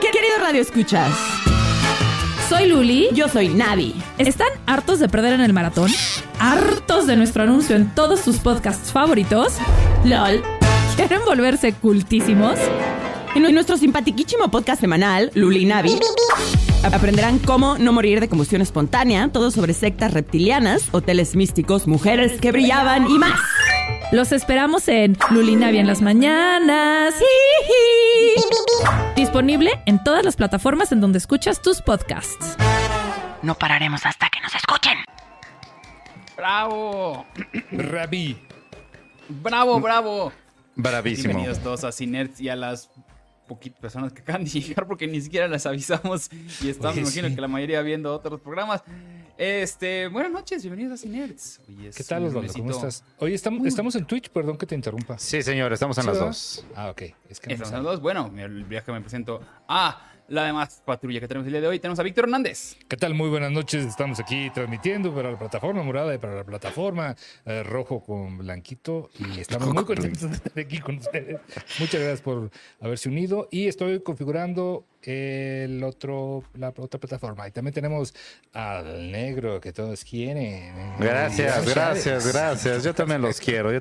Querido Radio Escuchas, Soy Luli. yo soy Navi. ¿Están hartos de perder en el maratón? ¿Hartos de nuestro anuncio en todos sus podcasts favoritos? LOL. ¿Quieren volverse cultísimos? En nuestro simpatiquísimo podcast semanal, Luli y Navi, aprenderán cómo no morir de combustión espontánea, todo sobre sectas reptilianas, hoteles místicos, mujeres que brillaban y más. Los esperamos en Lulinavia en las mañanas. Disponible en todas las plataformas en donde escuchas tus podcasts. No pararemos hasta que nos escuchen. ¡Bravo! Rabí. ¡Bravo! Bravísimo. Bienvenidos todos a Cinerts y a las poquitas personas que acaban de llegar porque ni siquiera las avisamos y están, me imagino que la mayoría viendo otros programas. Buenas noches, bienvenidos a Cinerts. ¿Qué tal, Osvaldo? ¿Cómo estás? Oye, estamos en Twitch, perdón que te interrumpa. Sí, señor, estamos en las dos. Ah, ok. Es que no Estamos me en los dos. Bueno, el viaje me presento a la demás patrulla que tenemos el día de hoy. Tenemos a Víctor Hernández. ¿Qué tal? Muy buenas noches. Estamos aquí transmitiendo para la plataforma morada y para la plataforma rojo con blanquito. Y estamos muy contentos de estar aquí con ustedes. Muchas gracias por haberse unido. Y estoy configurando la otra plataforma. Y también tenemos al negro que todos quieren. Gracias. Yo también los quiero.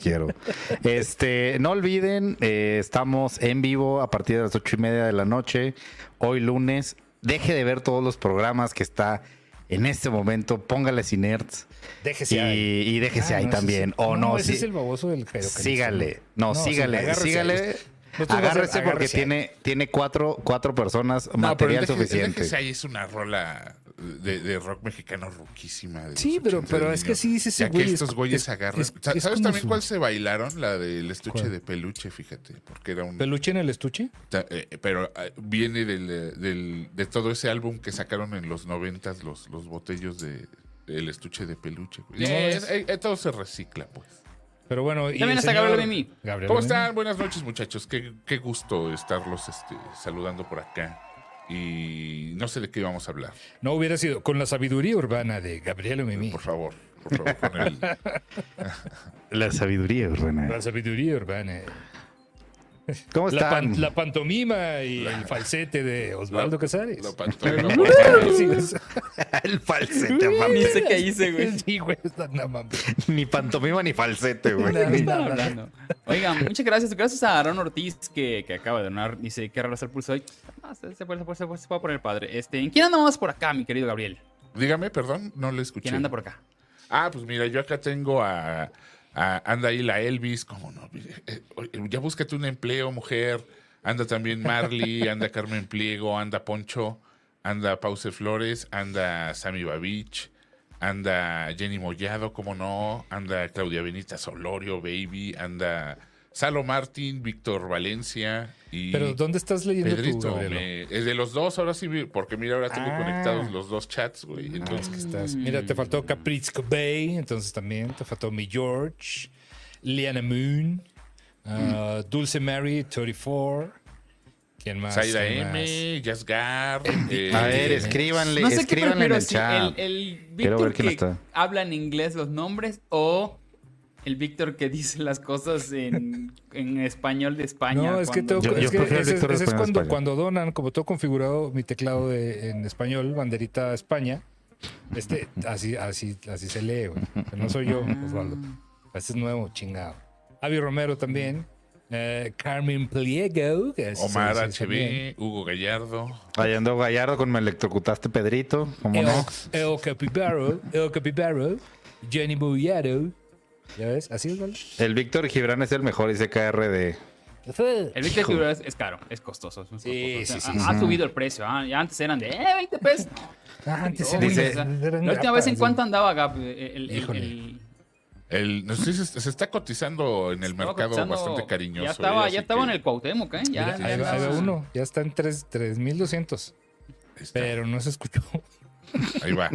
No olviden, estamos en vivo a partir de las 8:30 de la noche. Hoy lunes. Deje de ver todos los programas que está en este momento. Póngale Cinerts. Déjese ahí. Y déjese ahí también. Ese es el baboso del Jairo. Sígale. Sígale. Agárrese porque tiene cuatro personas, material suficiente. Déjese ahí, es una rola de rock mexicano roquísima. Sí, pero es que sí dice ese ya güey. que estos güeyes agarran. ¿Sabes también cuál se se bailaron? La del estuche ¿Cuál? de peluche, fíjate. Porque era un. ¿Peluche en el estuche? Pero viene de todo ese álbum que sacaron en los 90s, los botellos del estuche de peluche. Güey. Todo se recicla, pues. Pero bueno, y También está Gabriel Mimi. ¿Cómo están? Buenas noches, muchachos. Qué gusto estarlos saludando por acá. Y no sé de qué íbamos a hablar. No hubiera sido con la sabiduría urbana de Gabriel Mimi. Por favor, con el... La sabiduría urbana. La sabiduría urbana. ¿Cómo están? La pantomima y el falsete de Osvaldo Casares. El falsete, papi. Ni sé qué hice, güey. Sí, güey, no mames. Ni pantomima ni falsete, güey. Estaba hablando. Oigan, muchas gracias. Gracias a Aaron Ortiz que acaba de donar. Dice que raro el pulso hoy. Se puede poner padre. ¿En quién andamos por acá, mi querido Gabriel? Dígame, perdón, no le escuché. ¿Quién anda por acá? Pues mira, yo acá tengo anda ahí la Elvis, ¿cómo no? Ya búscate un empleo, mujer. Anda también Marley, anda Carmen Pliego, anda Poncho, anda Pause Flores, anda Sammy Babich, anda Jenny Mollado, ¿cómo no? Anda Claudia Benita Solorio, Baby, anda Salo Martín, Víctor Valencia y... Pero ¿dónde estás leyendo Pedrito, tú, Gabriel? es de los dos, ahora sí, porque mira, ahora tengo conectados los dos chats, güey. Entonces, Que estás. Mira, te faltó Capritzco Bay, entonces también te faltó Mi George, Liana Moon, Dulce Mary 34. ¿Quién más? Zaida ¿Quién M, Yasgar. A ver, escríbanle No sé qué escríbanle en prefiero, el si chat. el Quiero ver Víctor quién que está. habla en inglés los nombres o el Víctor que dice las cosas en español de España. No, es que cuando- tengo, Yo es que prefiero ese Víctor es Español cuando, España. cuando donan, como tengo configurado mi teclado en español, banderita España, así se lee, güey. Pero no soy yo, Osvaldo. Este es nuevo, chingado. Avi Romero también. Carmen Pliego. Que es- Omar sí, HB, también. Hugo Gallardo. Ahí ando Gallardo con Me Electrocutaste, Pedrito. ¿Cómo no? El Capibaro. Jenny Mollado. ¿Ya ves? Así es, ¿vale? El Víctor Gibran es el mejor, dice KRD. El Víctor Figueroa es caro, es costoso. Es muy Sí, costoso. sí, sí, Ha subido el precio. Ya antes eran de 20 pesos. Antes No, dice- o sea, la última vez en cuánto andaba, Gab, Híjole. No sé, se está cotizando en el estaba mercado cotizando, bastante cariñoso. Ya estaba en el Cuauhtémoc, ¿eh? Ya, Mira, ahí va andaba. uno. Ya está en 3,200. Pero no se escuchó. Ahí va.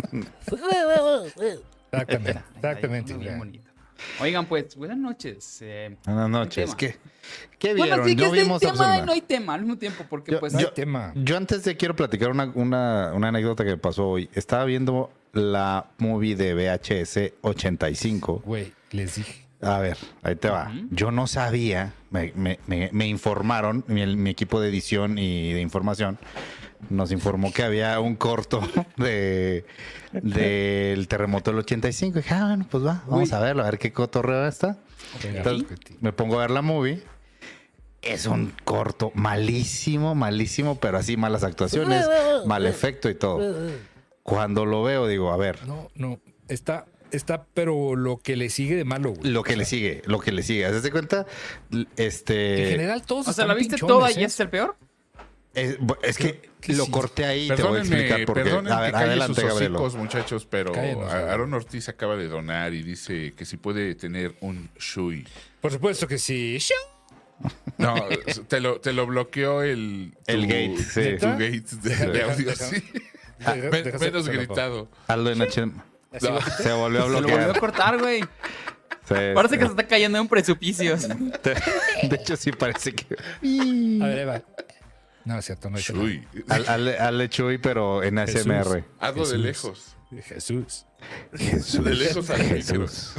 Exactamente. Bien ya. bonito. Oigan, pues, buenas noches. Buenas noches. tema. ¿Qué Bueno, vieron? sí que Yo es de vimos tema y Observa. no hay tema al mismo tiempo, porque Yo- pues... No hay tema. Yo antes de quiero platicar una anécdota que me pasó hoy. Estaba viendo la movie de VHS 85. Güey, les dije. A ver, ahí te va. Yo no sabía, me informaron, mi equipo de edición y de información nos informó que había un corto del terremoto del 85. Y dije, bueno, pues vamos a verlo, a ver qué cotorreo está. Entonces, me pongo a ver la movie. Es un corto malísimo, pero así malas actuaciones, mal efecto y todo. Cuando lo veo, digo, a ver. No, está, pero lo que le sigue de malo, güey. Lo que le sigue. ¿Haz de cuenta? En general, todos O sea, ¿la están viste pinchones, toda y ¿eh? es el peor? Es que lo corté ahí, te voy a Perdónenme, explicar por qué. perdonen A ver, que calle adelante, sus Gabrielo. hocicos, muchachos, pero Cállenos, Aaron Ortiz acaba de donar y dice que si puede tener un Shui. Por supuesto que sí. No, te lo bloqueó el gate, sí. Tu gate de audio, Deja- sí. deja- Menos deja- gritado. Aldo en HM. Así No. va. Se volvió a Se lo volvió bloquear. a cortar, güey. Sí, Parece que se está cayendo en precipicios. De hecho, sí parece que... A ver, Eva. No, es cierto, no es cierto. Shui. Al Chuy, pero en Jesús. ASMR. Hazlo de Jesús. lejos. Jesús. De lejos al micro. Jesús.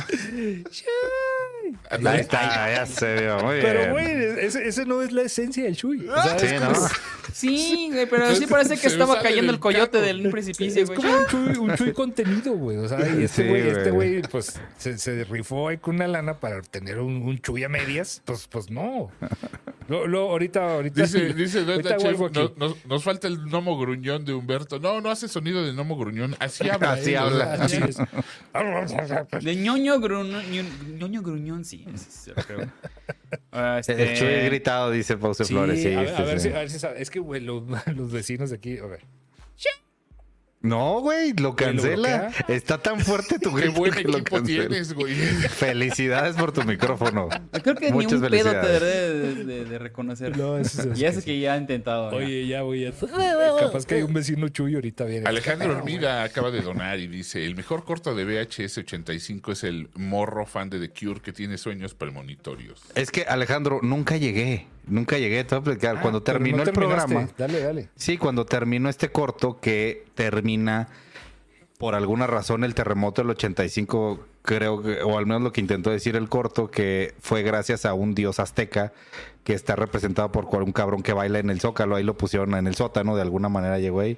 Ahí está, ya se vio. Muy bien. Pero, güey, ese no es la esencia del Chuy. O sea, Sí, es ¿no? como- Sí, güey, pero sí parece que Se estaba sale cayendo del el coyote caco. del precipicio, Es güey. como un chuy contenido, güey. O sea, y Sí, este güey. güey, pues, se rifó ahí con una lana para tener un chuy a medias. Pues no. Ahorita. Dice Don ahorita hago algo aquí. nos falta el gnomo gruñón de Humberto. No hace sonido de gnomo gruñón. Así habla. Así él, habla. Así Así es. De ñoño gruñón, sí. Ese sí se lo creo. El Chuy gritado, dice Pause Flores. Sí, a ver sí. si sabe. Es que, güey, los vecinos de aquí, a ver. No, güey, lo cancela. bloquea? Está tan fuerte tu Qué grito buen que lo equipo cancela. tienes, güey. Felicidades por tu micrófono. Creo que Muchas ni un pedo te felicidades. deberé de reconocer. No, eso es Y eso que ya he intentado. ¿no? Oye, ya voy a... Capaz que hay un vecino chuy ahorita viene. Alejandro Hermida acaba de donar y dice: el mejor corto de VHS 85 es el morro fan de The Cure que tiene sueños premonitorios. Es que, Alejandro, nunca llegué. Te voy a explicar. Cuando Pero terminó no el terminaste. programa. Dale. Sí, cuando terminó este corto que termina, por alguna razón, el terremoto del 85, creo que, o al menos lo que intentó decir el corto, que fue gracias a un dios azteca que está representado por un cabrón que baila en el Zócalo. Ahí lo pusieron en el sótano, de alguna manera llegó ahí.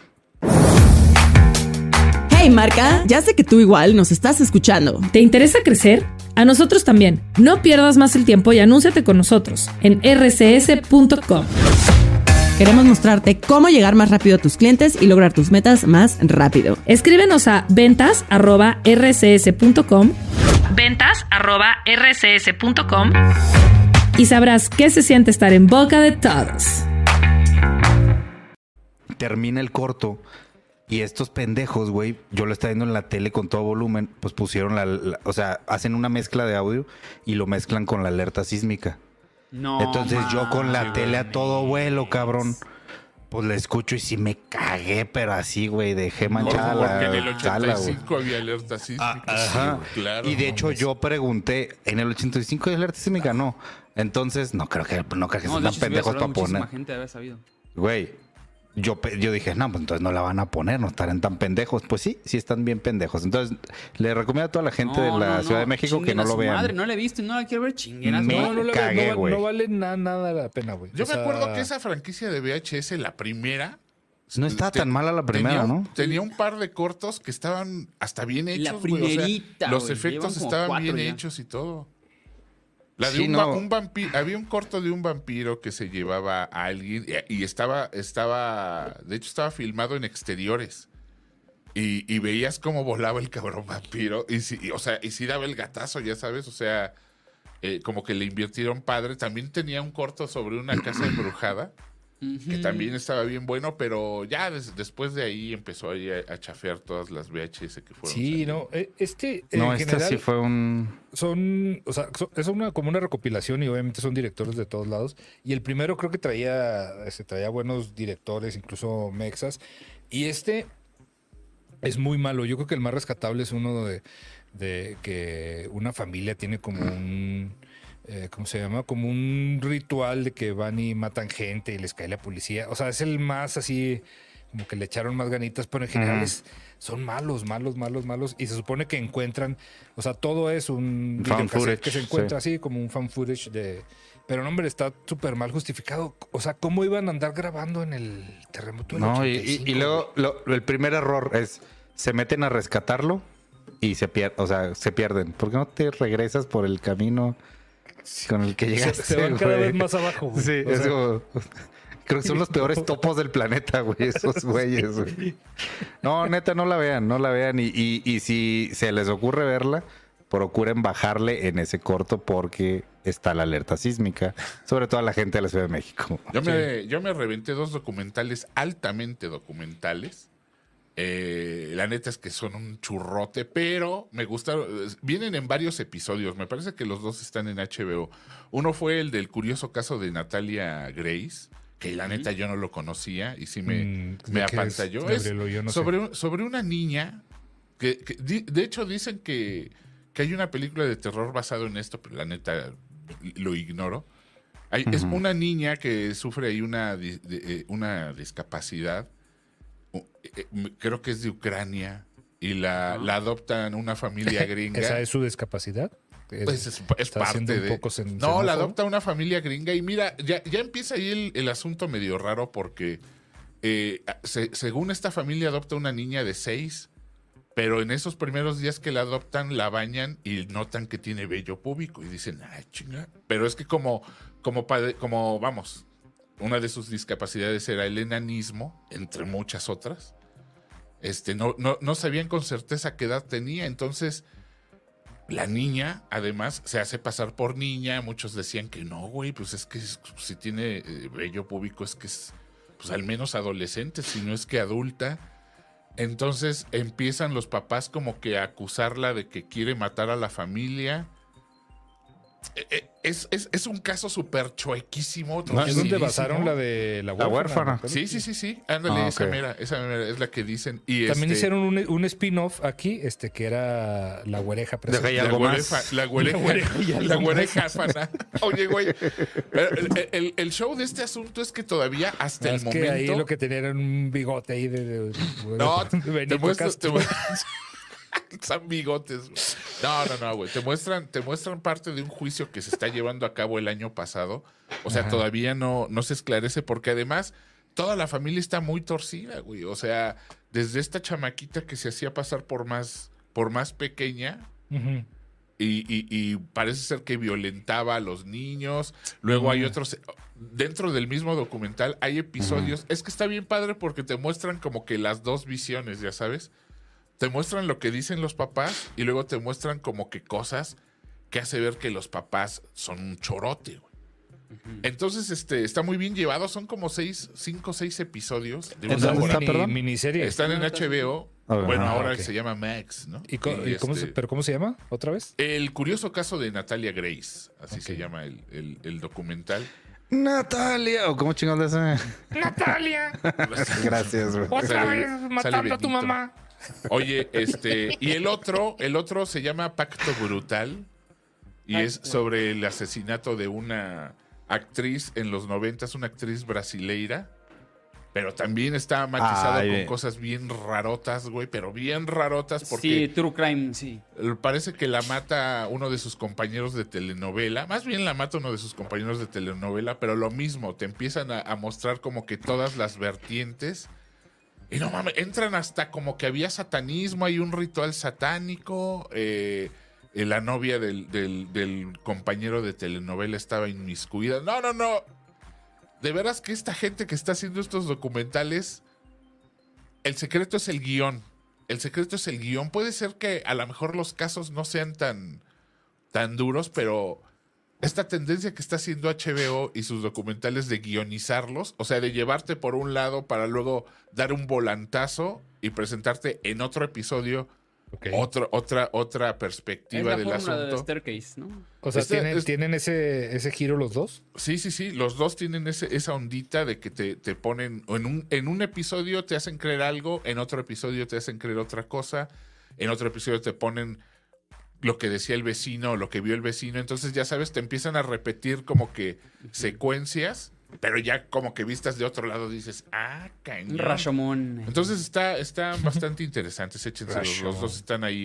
Hey, marca, ya sé que tú igual nos estás escuchando. ¿Te interesa crecer? A nosotros también. No pierdas más el tiempo y anúnciate con nosotros en rcs.com. Queremos mostrarte cómo llegar más rápido a tus clientes y lograr tus metas más rápido. Escríbenos a ventas@rcs.com. ventas@rcs.com y sabrás qué se siente estar en boca de todos. Termina el corto y estos pendejos, güey, yo lo estaba viendo en la tele con todo volumen, pues pusieron o sea, hacen una mezcla de audio y lo mezclan con la alerta sísmica. No. Entonces yo con la mames. tele a todo vuelo, cabrón, pues la escucho y sí me cagué, pero así, güey, dejé manchada Porque en el la sala, güey. 85 había alerta sísmica. Ajá. Sí, claro. Y de hecho yo pregunté, en el 85 de alerta sísmica no. Entonces, no creo que No, sean de tan hecho, si hubieras pendejos hablado, para muchísima poner. gente debe haber sabido. Güey, yo dije, no, pues entonces no la van a poner, no estarán tan pendejos. Pues sí están bien pendejos. Entonces, le recomiendo a toda la gente de la Ciudad de México que Chinguen no a lo su vean. Madre, no la he visto y no la quiero ver. Chinguen a su Me madre. No, cagué, güey. no vale nada la pena, güey. Yo O sea, me acuerdo que esa franquicia de VHS, la primera. No estaba tan mala la primera, tenía, ¿no? Tenía un par de cortos que estaban hasta bien hechos. La güey, o sea, primerita, los güey, efectos llevan como estaban 4 bien ya. hechos y todo. La de Sí, no. un vampiro, había un corto de un vampiro que se llevaba a alguien y estaba, de hecho estaba filmado en exteriores. Y veías cómo volaba el cabrón vampiro. Y sí daba el gatazo, ya sabes. O sea, como que le invirtieron padre. También tenía un corto sobre una casa embrujada. Que también estaba bien bueno, pero ya después de ahí empezó ahí a chafear todas las VHS que fueron. Sí, saliendo. no. No, en esta general, sí fue un... es como una recopilación y obviamente son directores de todos lados. Y el primero creo que traía buenos directores, incluso mexas. Y este es muy malo. Yo creo que el más rescatable es uno de que una familia tiene como un... ¿cómo se llama? Como un ritual de que van y matan gente y les cae la policía. O sea, es el más así como que le echaron más ganitas, pero en general son malos. Y se supone que encuentran, o sea, todo es un Fan videocassette footage, que se encuentra sí. así como un fan footage de... Pero no, hombre, está súper mal justificado. O sea, ¿cómo iban a andar grabando en el terremoto del No, 85? y luego el primer error es, se meten a rescatarlo y se pierden. ¿Por qué no te regresas por el camino con el que llegaste? Se van cada vez más abajo, güey. Sí, O sea, como... Creo que son los peores topos del planeta, güey, esos güeyes, güey. No, neta, no la vean. Y si se les ocurre verla, procuren bajarle en ese corto porque está la alerta sísmica, sobre todo a la gente de la Ciudad de México. Yo me reventé 2 documentales altamente documentales. La neta es que son un churrote, pero me gustaron. Vienen en varios episodios. Me parece que los 2 están en HBO. Uno fue el del curioso caso de Natalia Grace, que la neta yo no lo conocía y sí me apantalló. Yo no sé. Sobre una niña que de hecho dicen que hay una película de terror basado en esto, pero la neta lo ignoro. Es una niña que sufre ahí una discapacidad. Creo que es de Ucrania y la adoptan una familia gringa. ¿Esa es su discapacidad? Pues es parte de... No, la adopta una familia gringa y mira, ya empieza ahí el asunto medio raro porque según esta familia adopta una niña de 6, pero en esos primeros días que la adoptan la bañan y notan que tiene vello púbico y dicen, ay, chinga. Pero es que como vamos, una de sus discapacidades era el enanismo, entre muchas otras. No sabían con certeza qué edad tenía, entonces la niña, además, se hace pasar por niña. Muchos decían que no, güey, pues es que si tiene vello púbico es que es pues al menos adolescente, si no es que adulta. Entonces empiezan los papás como que a acusarla de que quiere matar a la familia. Es un caso súper chuequísimo. ¿Es donde basaron la de la huérfana? Sí. Ándale, esa mera es la que dicen. Y también hicieron un spin-off aquí, que era La Güereja. La güereja. Oye, güey, el show de este asunto es que todavía hasta el momento... que ahí lo que tenían era un bigote ahí no, te muestras... Son bigotes. No, güey. Te muestran parte de un juicio que se está llevando a cabo el año pasado. O sea, todavía no se esclarece porque además toda la familia está muy torcida, güey. O sea, desde esta chamaquita que se hacía pasar por más pequeña y parece ser que violentaba a los niños. Luego hay otros... Dentro del mismo documental hay episodios... Es que está bien padre porque te muestran como que las 2 visiones, ya sabes. Te muestran lo que dicen los papás y luego te muestran como que cosas que hace ver que los papás son un chorote, güey. Entonces, está muy bien llevado. Son como 5 o 6 episodios de una miniserie. Están en HBO. Bueno, ahora se llama Max, ¿no? ¿Pero cómo se llama otra vez? El curioso caso de Natalia Grace. Así se llama el documental. Natalia, o cómo chingados le hace. Natalia. Gracias, güey. Otra vez matando a tu mamá. Oye, y el otro se llama Pacto Brutal y es sobre el asesinato de una actriz en los 90s, una actriz brasileira, pero también está matizado con cosas bien rarotas, güey, pero bien rarotas porque... Sí, true crime, sí. Parece que la mata uno de sus compañeros de telenovela, más bien la mata uno de sus compañeros de telenovela, pero lo mismo, te empiezan a mostrar como que todas las vertientes... Y no mames, entran hasta como que había satanismo, hay un ritual satánico. La novia del compañero de telenovela estaba inmiscuida. No. De veras que esta gente que está haciendo estos documentales, el secreto es el guión. Puede ser que a lo mejor los casos no sean tan duros, pero esta tendencia que está haciendo HBO y sus documentales de guionizarlos, o sea, de llevarte por un lado para luego dar un volantazo y presentarte en otro episodio otra perspectiva del asunto. De Staircase, ¿no? O sea, ¿tienen ese giro los dos? Sí. Los dos tienen esa ondita de que te ponen... En un episodio te hacen creer algo, en otro episodio te hacen creer otra cosa, en otro episodio te ponen... lo que decía el vecino, lo que vio el vecino. Entonces, ya sabes, te empiezan a repetir como que secuencias Pero ya como que vistas de otro lado dices, cañón. Rashomon. Entonces está bastante interesante. Échense los dos están ahí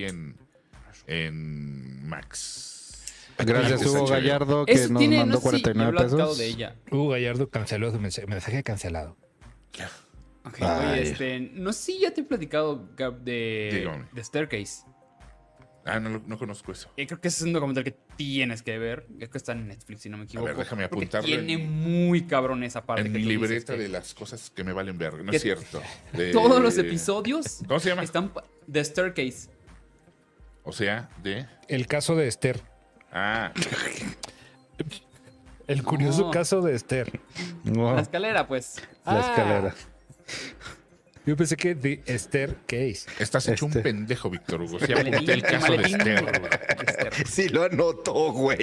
en Max. Gracias, Está Hugo chévere. Gallardo, que Eso nos tiene, mandó no sé si he 49 platicado pesos. de ella. Hugo Gallardo canceló su mensaje cancelado. Ok, Ay. oye, no sé si ya te he platicado, Gab, Dígame. de Staircase. No conozco eso. Creo que ese es un documental que tienes que ver. Creo que está en Netflix, si no me equivoco. ver, déjame Porque apuntarlo tiene muy cabrón esa parte. En que mi tú dices libreta que de las cosas que me valen verga. No que es cierto. De- todos los episodios ¿Cómo se llama? están The Staircase. O sea, de... El caso de Esther. Ah, El curioso No. caso de Esther. No, La escalera, pues. la escalera. Yo pensé que de Esther Case. estás hecho un Este. pendejo, Víctor Hugo. Sí, Maletín, apunté el caso de maletín Esther. de Esther. Sí lo anotó, güey.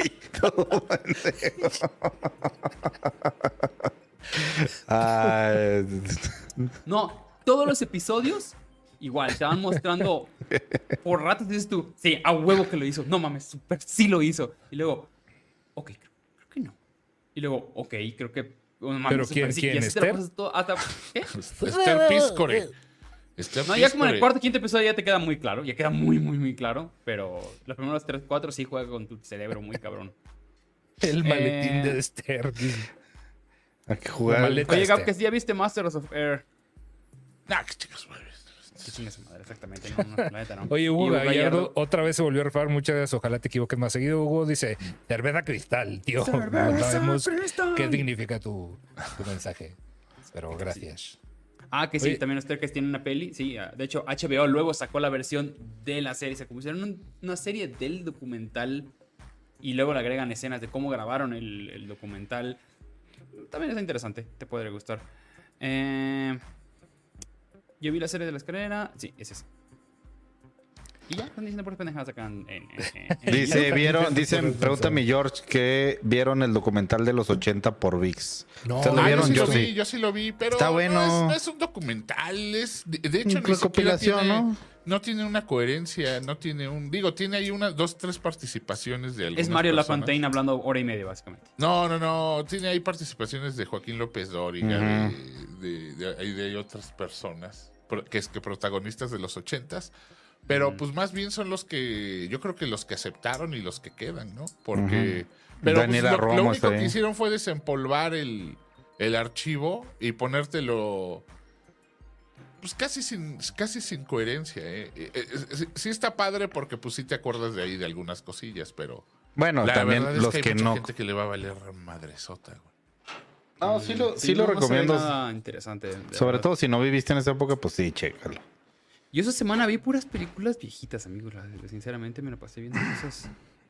Ay, No, todos los episodios igual, te van mostrando por ratos, dices tú, sí, a huevo que lo hizo. No mames, súper sí lo hizo. Y luego, ok, creo que no. Y luego, ok, creo que... no mames, ¿Pero súper quién? sí. ¿Quién, Y así te lo Esther? pasas todo hasta... ¿Qué? Esther Piscore. Esther No, ya como en el Piscore. cuarto o quinto episodio ya te queda muy claro. Ya queda muy claro. Pero los primeros 3, 4 sí juega con tu cerebro muy cabrón. El maletín de Esther. hay que La jugar. maleta. Oye, Gab, Este. que sí ya viste Masters of Air. Nah, qué chicos, güey. Que chinga su madre, exactamente. No, la neta no. Oye, Y Hugo Gallardo otra vez se volvió a rifar. Muchas gracias. Ojalá te equivoques más seguido. Hugo dice, cerveza cristal, tío. No sabemos qué significa tu mensaje. Pero gracias. Ah, que sí, Oye. también Staircase tiene una peli. Sí, de hecho, HBO luego sacó la versión de la serie. Se pusieron una serie del documental y luego le agregan escenas de cómo grabaron el documental. También está interesante, te podría gustar. Yo vi la serie de la escalera. Sí, es esa. Y ya, están diciendo por pendejadas acá en Dice, YouTube. dicen, pregúntame George, que vieron el documental de los 80 por VIX. No. ¿Ustedes lo Ah, vieron? yo sí yo sí lo vi, pero Está bueno. no es un documental, de hecho Una ni siquiera recopilación, tiene, ¿no? tiene una coherencia, no tiene tiene ahí unas 2, 3 participaciones de algunas Es Mario personas. Lafontaine hablando hora y media, básicamente. No, tiene ahí participaciones de Joaquín López Dóriga, Ujú. de otras personas, que protagonistas de los 80s. Pero pues más bien son los que, yo creo que los que aceptaron y los que quedan, ¿no? Porque... Pero pues, Daniela lo Romo único está que ahí. hicieron fue desempolvar el archivo y ponértelo pues casi sin coherencia. Sí está padre porque pues sí te acuerdas de ahí de algunas cosillas, pero Bueno, la también verdad es los que hay que mucha no. gente que le va a valer madresota, güey. No, sí lo no se ve recomiendo. nada interesante. de Sobre verdad. todo si no viviste en esa época, pues sí, chécalo. Yo esa semana vi puras películas viejitas, amigos. Sinceramente me la pasé viendo cosas.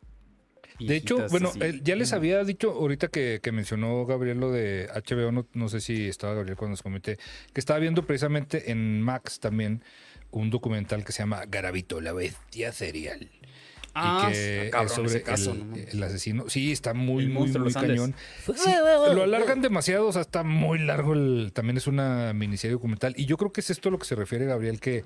De hecho, viejitas, bueno, así. ya les había dicho ahorita que mencionó Gabriel lo de HBO, no sé si estaba Gabriel cuando nos comenté, que estaba viendo precisamente en Max también un documental que se llama Garabito, la bestia serial. Ah, y que está cabrón es sobre ese caso, no mames. el asesino. Sí, está muy, El muy, monstruo de muy los Andes. cañón. Sí, lo alargan demasiado, o sea, está muy largo. También es una miniserie documental. Y yo creo que es esto a lo que se refiere Gabriel, que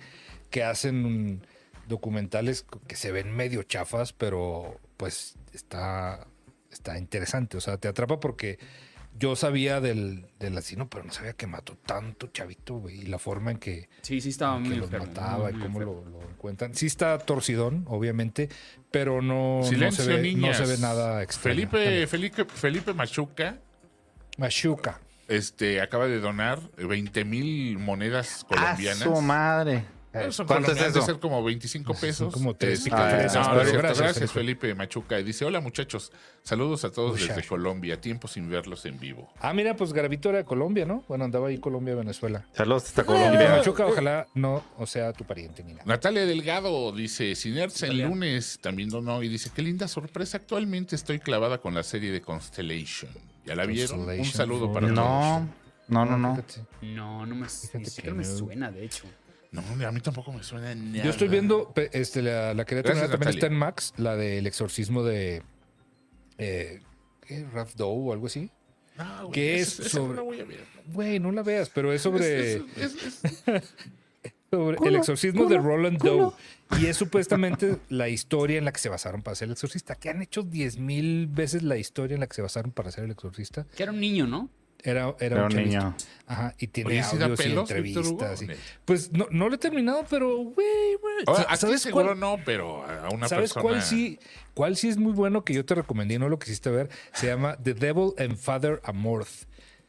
hacen documentales que se ven medio chafas, pero pues está interesante. O sea, te atrapa porque yo sabía del asesino, pero no sabía que mató tanto chavito, güey. Y la forma en que Sí, estaba muy los enfermo. mataba y muy cómo enfermo. lo encuentran. Sí está torcidón, obviamente, pero no Silencio, se ve, niñas. no se ve nada extraño. Felipe Machuca Machuca. acaba de donar 20,000 monedas colombianas. ¡A su madre! Son ¿Cuánto es colombianas, de eso? ser como 25 pesos. Son como tres Este, picafresas, no, pero es cierto. gracias, Gracias, Felipe. Felipe Machuca. Y dice, hola muchachos, saludos a todos Muchacho. desde Colombia. Tiempo sin verlos en vivo. Ah, mira, pues Garavito era de Colombia, ¿no? Bueno, andaba ahí Colombia, Venezuela. Saludos hasta Y de Colombia. Machuca, ojalá no sea tu pariente ni nada. Natalia Delgado dice, Cinerts en Natalia. lunes también donó y dice, qué linda sorpresa. Actualmente estoy clavada con la serie de Constellation. ¿Ya la vieron? Un Constellation. saludo para todos. No. Fíjate. No, ni Fíjate siquiera que me no. suena, de hecho. No, a mí tampoco me suena nada. Yo estoy viendo, la quería terminar, Gracias, también Natalia. está en Max, la del exorcismo de ¿qué? Ralph Doe o algo así. No, güey, ¿Qué es esa sobre- no la voy a ver. Güey, no la veas, pero es sobre... Es- sobre el exorcismo de Roland Doe. Y es supuestamente la historia en la que se basaron para hacer el exorcista. Que han hecho 10,000 veces la historia en la que se basaron para hacer el exorcista. Que era un niño, ¿no? Era Era un chavito. niño. Ajá, y tiene Oye, ¿sí da audios y pelos, Víctor entrevistas. Hugo? Pues no lo he terminado, pero güey. Aquí seguro no, pero a una ¿Sabes persona... cuál sí es muy bueno que yo te recomendé, no lo quisiste ver? Se llama The Devil and Father Amorth.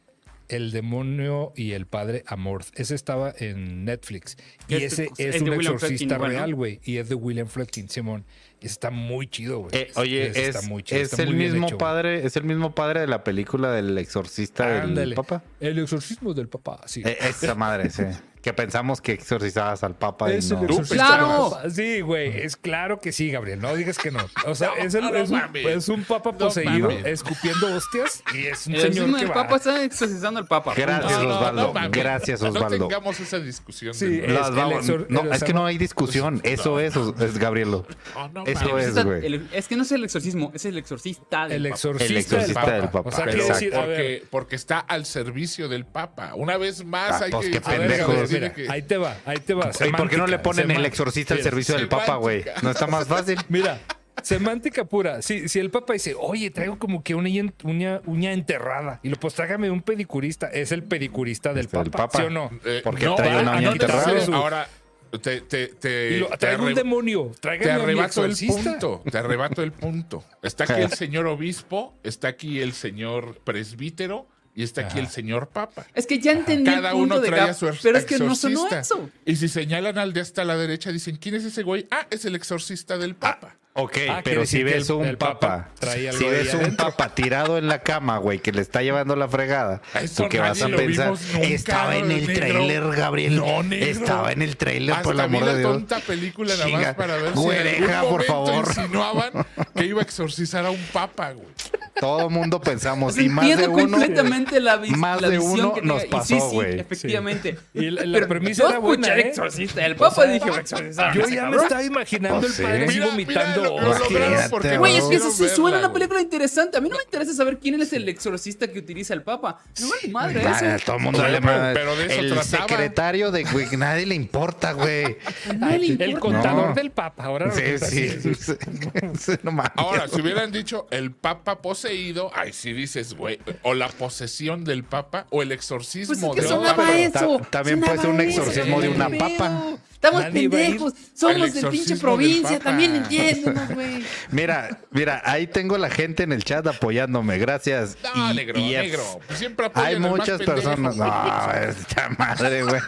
El demonio y el padre Amorth. Ese estaba en Netflix. Y ese es de un William exorcista Friedkin igual, ¿no? real, güey. Y es de William Friedkin, Simón. Está muy chido, güey. Oye, Está muy chido, es está el muy bien mismo hecho, güey. padre, es el mismo padre de la película del exorcista del Ándale. Papa. El exorcismo del papá, sí. Esa madre, sí. Que pensamos que exorcizabas al Papa y Es el no. exorcista ¡Claro! del papá. Sí, güey, es claro que sí, Gabriel. No digas que no. O sea, No, no mames. es un papa No poseído mames. escupiendo hostias y es un El señor exorcismo que del va. Papa está exorcizando al Papa. Gracias, Osvaldo. mames. Gracias, No Osvaldo. tengamos esa discusión. Sí, de nuevo. Las el vamos- no, el es que no hay discusión. Eso es Gabrielo. No Eso mames. es, güey. Es que no es el exorcismo, es el exorcista del El Papa. exorcista, El exorcista del Papa. O sea, Pero quiere decir, a ver, porque está al servicio del Papa. Una vez más Ah, hay pues que... qué a ver, pendejos. Gabriel, decirle mira, que- ahí te va. ¿Y por qué no le ponen el exorcista al Mira, servicio del Papa, güey? ¿No está más fácil? Mira, semántica pura. Si el Papa dice, oye, traigo como que uña enterrada. Y lo pues tráigame un pedicurista. Es el pedicurista del Del Papa, Papa. ¿sí o no? Porque trae una uña no te enterrada. pases. Ahora, Y te traigo un demonio. Te Tráigame a mi arrebato el exorcista. punto. Te arrebato el punto. Está aquí el señor obispo, está aquí el señor presbítero y está aquí el señor papa. Es que ya entendí Cada el punto uno de trae a Gab, su pero es que no sonó exorcista. eso. Y si señalan al de hasta la derecha, dicen, ¿quién es ese güey? Ah, es el exorcista del papa. Ok, Ah, quiere pero si decir que ves el un Papa Papa, trae algo si ahí ves un adentro. Papa tirado en la cama, güey, que le está llevando la fregada, Eso ¿tú qué vas a nadie lo pensar? vimos nunca, Estaba en el negro. tráiler, Gabriel. No, negro. Estaba en el tráiler, por el Hasta vi amor de la Dios. tonta película nada Chinga. más para ver si en Güereja, algún por momento favor. insinuaban que iba a exorcizar a un papa, güey. Todo el mundo pensamos, y más de Entiendo uno, completamente la, más la de visión uno que nos tenga. Y pasó, sí, güey. efectivamente. Y la Pero premisa yo era buena, escuché ¿eh? exorcista del Papa y dije, exorcizar. Yo ya me estaba imaginando Pues el padre sí. así Mira, vomitando. mira, lo hostias. lograron porque Güey, Güey, es que eso quisieron sí suena verla, una película interesante. A mí no me interesa saber quién es el exorcista que utiliza el Papa. No vale madre Ah, eso. todo el mundo Pero- le manda. pero de eso el trataba. secretario de güey, nadie le importa, güey. No le El importa. contador No. del Papa. Ahora Sí, resulta sí. así. No mames. Ahora, si hubieran dicho el papa poseído, ay, sí dices, güey, o la posesión del papa, o el exorcismo Pues es que de sonaba papa. eso. También puede ser un sonaba eso, exorcismo de una qué papa. pedo. Estamos Nadie va a ir. pendejos. Somos El de exorcismo pinche del provincia. Papa. También entiéndenos, güey. Mira, ahí tengo la gente en el chat apoyándome, gracias. No, Y- negro, y negro. Pues siempre apoyan hay al más muchas pendejo. personas. No, esta madre, güey.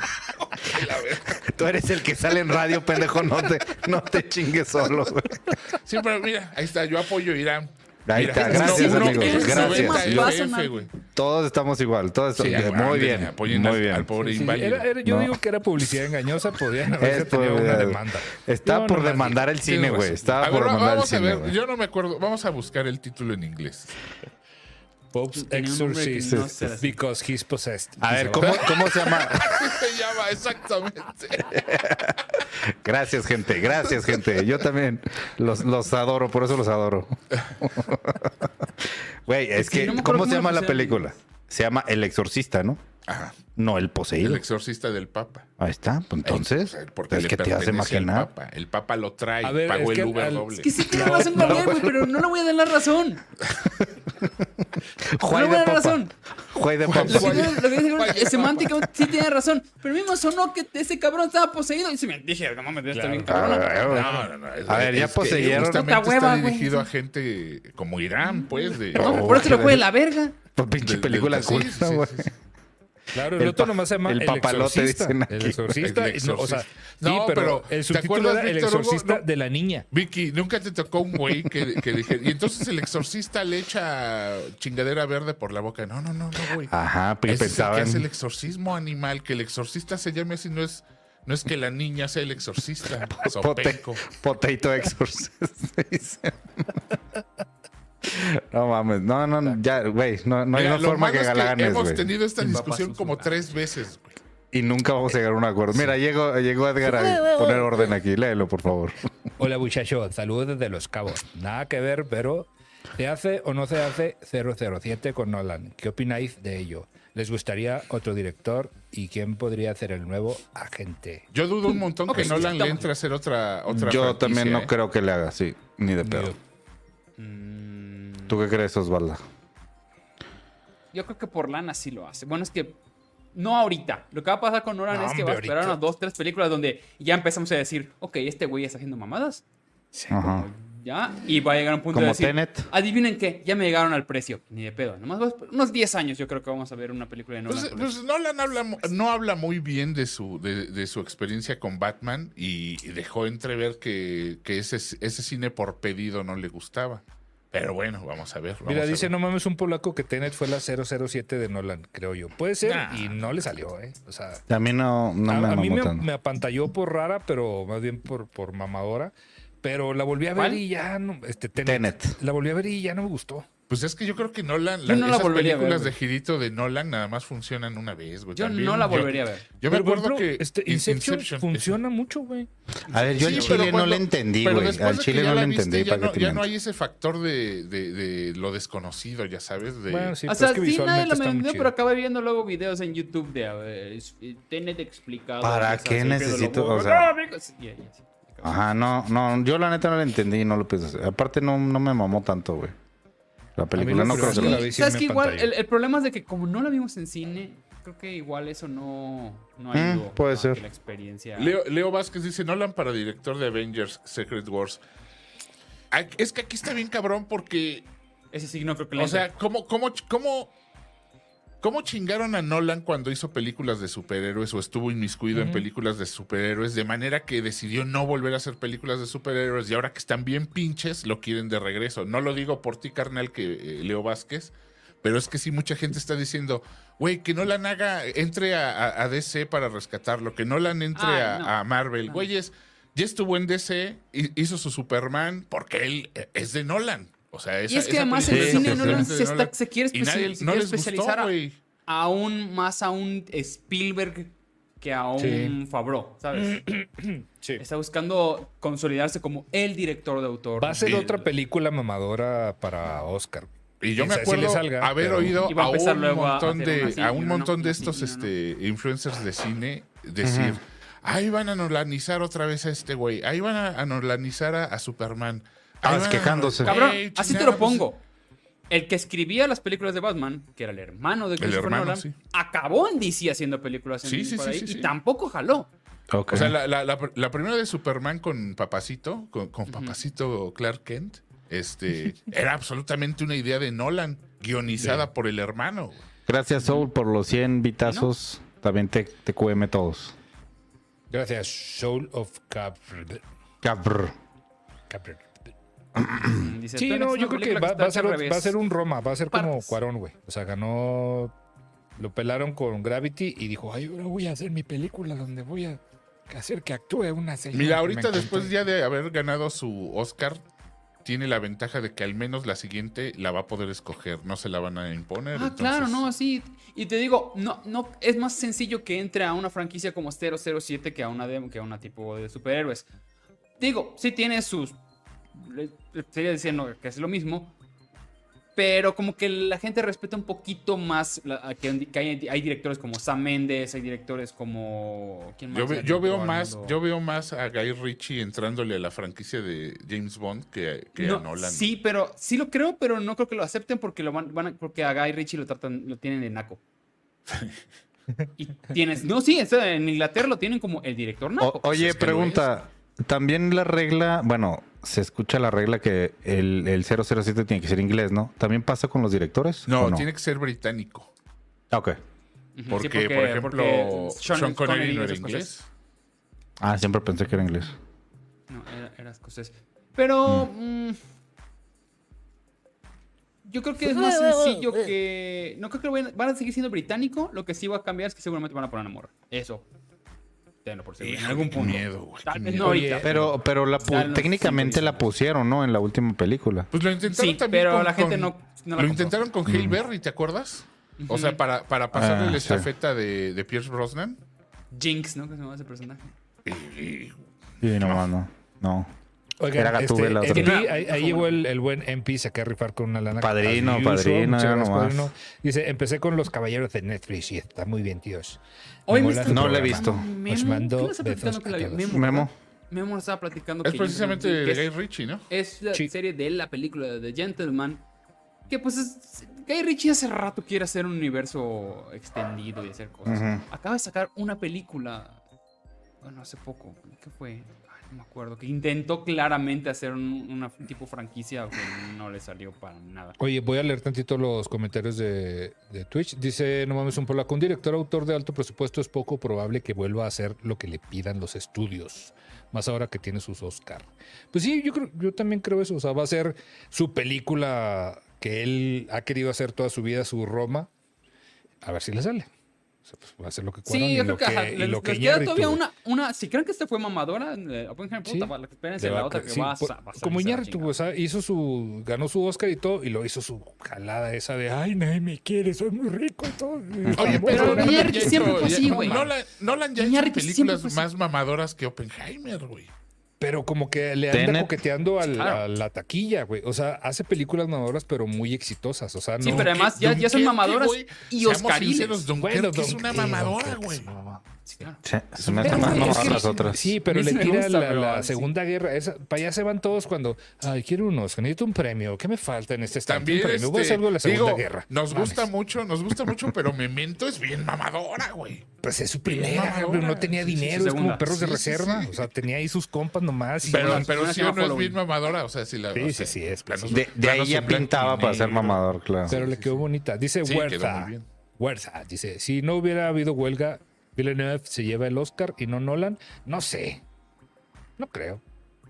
Tú eres el que sale en radio, pendejo. No te chingues solo, güey. Siempre, mira, ahí está, yo apoyo a Irán. Ahí Mira, está, gracias, uno amigos, es gracias. 90 Sí. LF, güey. Todos estamos igual. Todos Sí, estamos muy ándale, bien. apoyen Muy al bien. pobre Sí, inválido. yo No. digo que era publicidad engañosa, podrían haber Es tenido por- una demanda. Está Yo por nomás demandar el cine, Tienes güey. razón. Estaba A por ver, demandar el vamos a cine, ver, güey. yo no me acuerdo, vamos a buscar el título en inglés. Pope's Tenía un nombre que Exorcist no sé decir. because he's possessed. A ver, Dice, ¿cómo se llama? Así se llama, exactamente. Gracias, gente. Gracias, gente. Yo también los adoro, por eso los adoro. Güey, es Sí, que, no me acuerdo ¿cómo se cómo llama lo la pusieron. película? Se llama El Exorcista, ¿no? Ajá, No, El el Poseído. exorcista del papa. Ahí está. Pues entonces, Porque es le que te hace pertenece al imaginar. papa. El papa lo trae, A ver, pagó es que el Uber al- doble. Es que sí tiene razón Gabriel, güey, pero no le voy a dar la razón. Juay No me de da papa. razón. Juay de Lo papa. que dice semánticamente sí tiene razón. Pero a mí me sonó que ese cabrón estaba poseído. Y se me dije, no mames, está bien cabrón. No. A ver, ya es que poseyeron. Justamente Puta hueva, está güey. dirigido a gente como Irán, pues. De, No, por eso lo fue de la verga. Pues pinche película sí, culta, sí, güey. sí, sí. Claro, El el otro pa- nomás se llama el El papalote, Exorcista. dicen aquí. El Exorcista. El No, o sea, Exorcista. sí, No, pero pero el ¿te subtítulo acuerdas, era El Víctor Hugo? Exorcista No. de la niña. Vicky, ¿nunca te tocó un güey que dije, y entonces el exorcista le echa chingadera verde por la boca? No, güey. Ajá, pues Ese es el que pensaban. hace el exorcismo animal, que el exorcista se llame así, no es que la niña sea el exorcista. Sopenco. Potato Exorcist. dicen. No mames, no, ya, güey, no hay Mira, una lo forma malo que es galanes, hemos güey. tenido esta Mi papá discusión es como un- 3 veces, güey. Y nunca vamos a llegar a un acuerdo. Mira, llegó Edgar a poner orden aquí. Léelo, por favor. Hola muchachos, saludos desde Los Cabos. Nada que ver, pero ¿se hace o no se hace 007 con Nolan? ¿Qué opináis de ello? ¿Les gustaría otro director? ¿Y quién podría ser el nuevo agente? Yo dudo un montón Ok, que Nolan le estamos- entre a hacer otra Yo franquicia, también no ¿eh? creo que le haga así, ni de pedo. ¿Tú qué crees, Osvaldo? yo creo que por lana sí lo hace. Bueno, es que no ahorita. Lo que va a pasar con Nolan No, es que va a hombre, esperar ahorita. unas 2, 3 películas donde ya empezamos a decir, ok, este güey está haciendo mamadas. Ajá. Ya, y va a llegar un punto Como de decir, Tenet. adivinen qué, ya me llegaron al precio. Ni de pedo. Nomás unos 10 años yo creo que vamos a ver una película de Nolan. Pues, con pues eso. Nolan no habla muy bien de su experiencia con Batman y dejó entrever que ese cine por pedido no le gustaba. Pero bueno, vamos a ver. Mira, dice, no. no mames, un polaco que Tenet fue la 007 de Nolan, creo yo. Puede ser, Nah. y no le salió, ¿eh? O sea, A mí no me a mí mamó tanto. me apantalló por rara, pero más bien por mamadora. Pero la volví a ver ¿Cuál? y ya no... Tenet. Tenet. La volví a ver y ya no me gustó. Pues es que yo creo que Nolan, Yo no la esas volvería a ver, películas de güey. girito de Nolan nada más funcionan una vez, güey. Yo También no la volvería a ver. Yo me Pero, por acuerdo ejemplo, que Inception funciona mucho, güey. A ver, yo al Sí, chile pero no cuando- le entendí, pero güey. después Al de que chile ya no la le viste, entendí, ya ¿para no, qué te ya no miento? hay ese factor de lo desconocido, ya sabes. De... Bueno, sí, O pues sea, es que sí, nadie visualmente lo está muy vendió, chido. pero acabé viendo luego videos en YouTube de Tenet explicado. ¿Para o sea, qué así, necesito? pero O sea- ¡No, amigos! Sí, sí. Ajá, no, yo la neta no la entendí y no lo pienso hacer. Aparte no me mamó tanto, güey. La película lo no que creo sí que la la vi. ¿Sabes me que igual apantalló. el problema es de que como no la vimos en cine, creo que igual eso no ayudó puede a ser. que la experiencia... Leo Vázquez dice, Nolan para director de Avengers Secret Wars. Es que aquí está bien cabrón porque, Ese sí no creo que le o sea, entre. ¿cómo chingaron a Nolan cuando hizo películas de superhéroes o estuvo inmiscuido en películas de superhéroes de manera que decidió no volver a hacer películas de superhéroes y ahora que están bien pinches lo quieren de regreso? No lo digo por ti, carnal, que Leo Vázquez, pero es que sí mucha gente está diciendo, güey, que Nolan entre a DC para rescatarlo, que Nolan entre Ay, no. a Marvel. No. Güeyes, ya estuvo en DC, hizo su Superman porque él es de Nolan. O sea, Y es que además película el es cine absolutamente Nolan de se, Nolan. se quiere, Y nadie, se no quiere les gustó, especializar güey. aún más a un Spielberg que a un Sí. Favreau, ¿sabes? Sí. Está buscando consolidarse como el director de autor. Va a ser del- otra película mamadora para Oscar. Y yo me Quién sabe si le acuerdo salga, haber pero- oído Y va a a empezar un luego a montón hacer una de así, a y un una montón no, de y estos una no. influencers de cine decir, ahí van a nolanizar otra vez a este güey, ahí van a nolanizar a Superman. Ahí van a quejándose. Cabrón, Ey, así te chingada, lo pongo. El que escribía las películas de Batman, que era el hermano de Christopher hermano, Nolan, sí. acabó en DC haciendo películas Sí, sí, por sí, ahí, sí, y sí. tampoco jaló. Ok. O sea, la primera de Superman con Papacito, con Papacito Clark Kent, era absolutamente una idea de Nolan, guionizada por el hermano. Gracias, Soul, por los 100 vitazos. También te QM todos. Gracias, Soul of Cabr. Cabrr. Dice, Sí, Tenet no, es yo una creo que película va a está ser, hecha al revés. va a ser un Roma, va a ser como Partes. Cuarón, güey. O sea, ganó, lo pelaron con Gravity y dijo, ay, ahora voy a hacer mi película donde voy a hacer que actúe una señora. Mira, que ahorita me encantó". después ya de haber ganado su Oscar, tiene la ventaja de que al menos la siguiente la va a poder escoger, no se la van a imponer. Ah, entonces- claro, no, sí. Y te digo, no, es más sencillo que entre a una franquicia como 007 que a una demo, que a una tipo de superhéroes. Digo, sí tiene sus. Sería diciendo que es lo mismo. Pero como que la gente respeta un poquito más que hay directores como Sam Mendes, hay directores como. ¿Quién más? Yo veo más a Guy Ritchie entrándole a la franquicia de James Bond que No, a Nolan. Sí, pero sí lo creo, pero no creo que lo acepten porque porque a Guy Ritchie lo tienen de naco. Y tienes, no, sí, en Inglaterra lo tienen como el director naco. Oye, es que lo pregunta. También la regla, bueno, se escucha la regla que el 007 tiene que ser inglés, ¿no? ¿También pasa con los directores? No, ¿o no? tiene que ser británico. Ah, ok. Ujú, Porque, sí, por ejemplo, porque Sean Connery no era esas inglés. cosas. Ah, siempre pensé que era inglés. No, era escocés. Pero yo creo que es más sencillo que. No creo que van a seguir siendo británico. Lo que sí va a cambiar es que seguramente van a poner una morra. Eso. Tenlo por seguro. En Híjole, algún qué punto. miedo, güey, Tal qué vez miedo. no ahorita. Pero Ya no técnicamente siempre la pusieron, ¿no? En la última película. Pues lo intentaron Sí, también pero con- la gente con- no la Lo compró. intentaron con Halle Berry, ¿te acuerdas? O sea, para pasarle la sí. estafeta de Pierce Brosnan. Jinx, ¿no? Que se llama ese personaje. Sí, no. Oigan, Era Gatúbela, aquí, otra vez. ahí llegó el buen MP, se acaba de rifar con una lana. Padrino, as usual. padrino, Muchas ya gracias, nomás. padrino. Dice, empecé con Los Caballeros de Netflix y está muy bien, tíos. Hoy me mola está- tu No la he programa. visto. Os mando ¿Quién nos está besos platicando que la a vio? todos. Memo. Memo nos estaba platicando Es que precisamente que de es- Guy Ritchie, ¿no? Es la Sí. serie de la película de The Gentleman. Que pues Guy Ritchie hace rato quiere hacer un universo extendido y hacer cosas. Ujú. Acaba de sacar una película, bueno, hace poco, ¿qué fue? Ay, no me acuerdo, que intentó claramente hacer una tipo franquicia que no le salió para nada. Oye, voy a leer tantito los comentarios de Twitch. Dice, no mames, un polaco. Un director autor de alto presupuesto es poco probable que vuelva a hacer lo que le pidan los estudios. Más ahora que tiene sus Oscar. Pues sí, yo también creo eso. O sea, va a ser su película que él ha querido hacer toda su vida, su Roma. A ver si le sale. O sea, pues va a hacer lo que Cuarón Sí, y yo lo creo que, que, ajá, y les, lo que les queda Iñárritu, todavía güey. si creen que esta fue mamadora, Oppenheimer, Sí. puta, espérense Le va la a- otra que sí, va a, por- va a salir como a la Iñárritu, chingada. o sea, ganó su Oscar y todo, y lo hizo su jalada esa de ay, nadie me quiere, soy muy rico y todo. Oye, pero Pero Nolan Iñárritu ya siempre hizo- fue así, güey. Nolan ya hizo Iñárritu siempre películas fue así. más mamadoras que Oppenheimer, güey. Pero como que le anda Tenet. coqueteando Claro. a la taquilla, güey. O sea, hace películas mamadoras, pero muy exitosas. O sea, no. Sí, pero además ya son Dunkerque, mamadoras güey, y seamos oscariles. sinceros, Dunkerque Bueno, es una Dunkerque, mamadora, Dunkerque güey. es una mamada. Sí, claro. Sí, se me hace Pero más es mamadas que- las otras. Sí, pero A mí le sí me tira gusta, la pero sí. Segunda Guerra. Para allá se van todos cuando, ay, quiero unos, necesito un premio. ¿Qué me falta en este estante? También Un premio. Voy a hacer algo de la Segunda digo, Guerra. nos Mames. gusta mucho, pero Memento es bien mamadora, güey. Pues es su Bien primera, mamadora. güey, no tenía Sí, sí, dinero, sí, es como segunda. perros de Sí, sí, reserva. sí. O sea, tenía ahí sus compas nomás. y- Pero una sí o no es Following. bien mamadora, o sea, si la... Sí, o sí, sea, sí, es, pues, planos- De planos ahí ya en blanco y pintaba para ser negro. mamador, claro. Pero le quedó bonita. Dice Sí, quedó Huerta. muy bien. Huerta, dice, si no hubiera habido huelga, Villeneuve se lleva el Oscar y no Nolan. No sé. No creo.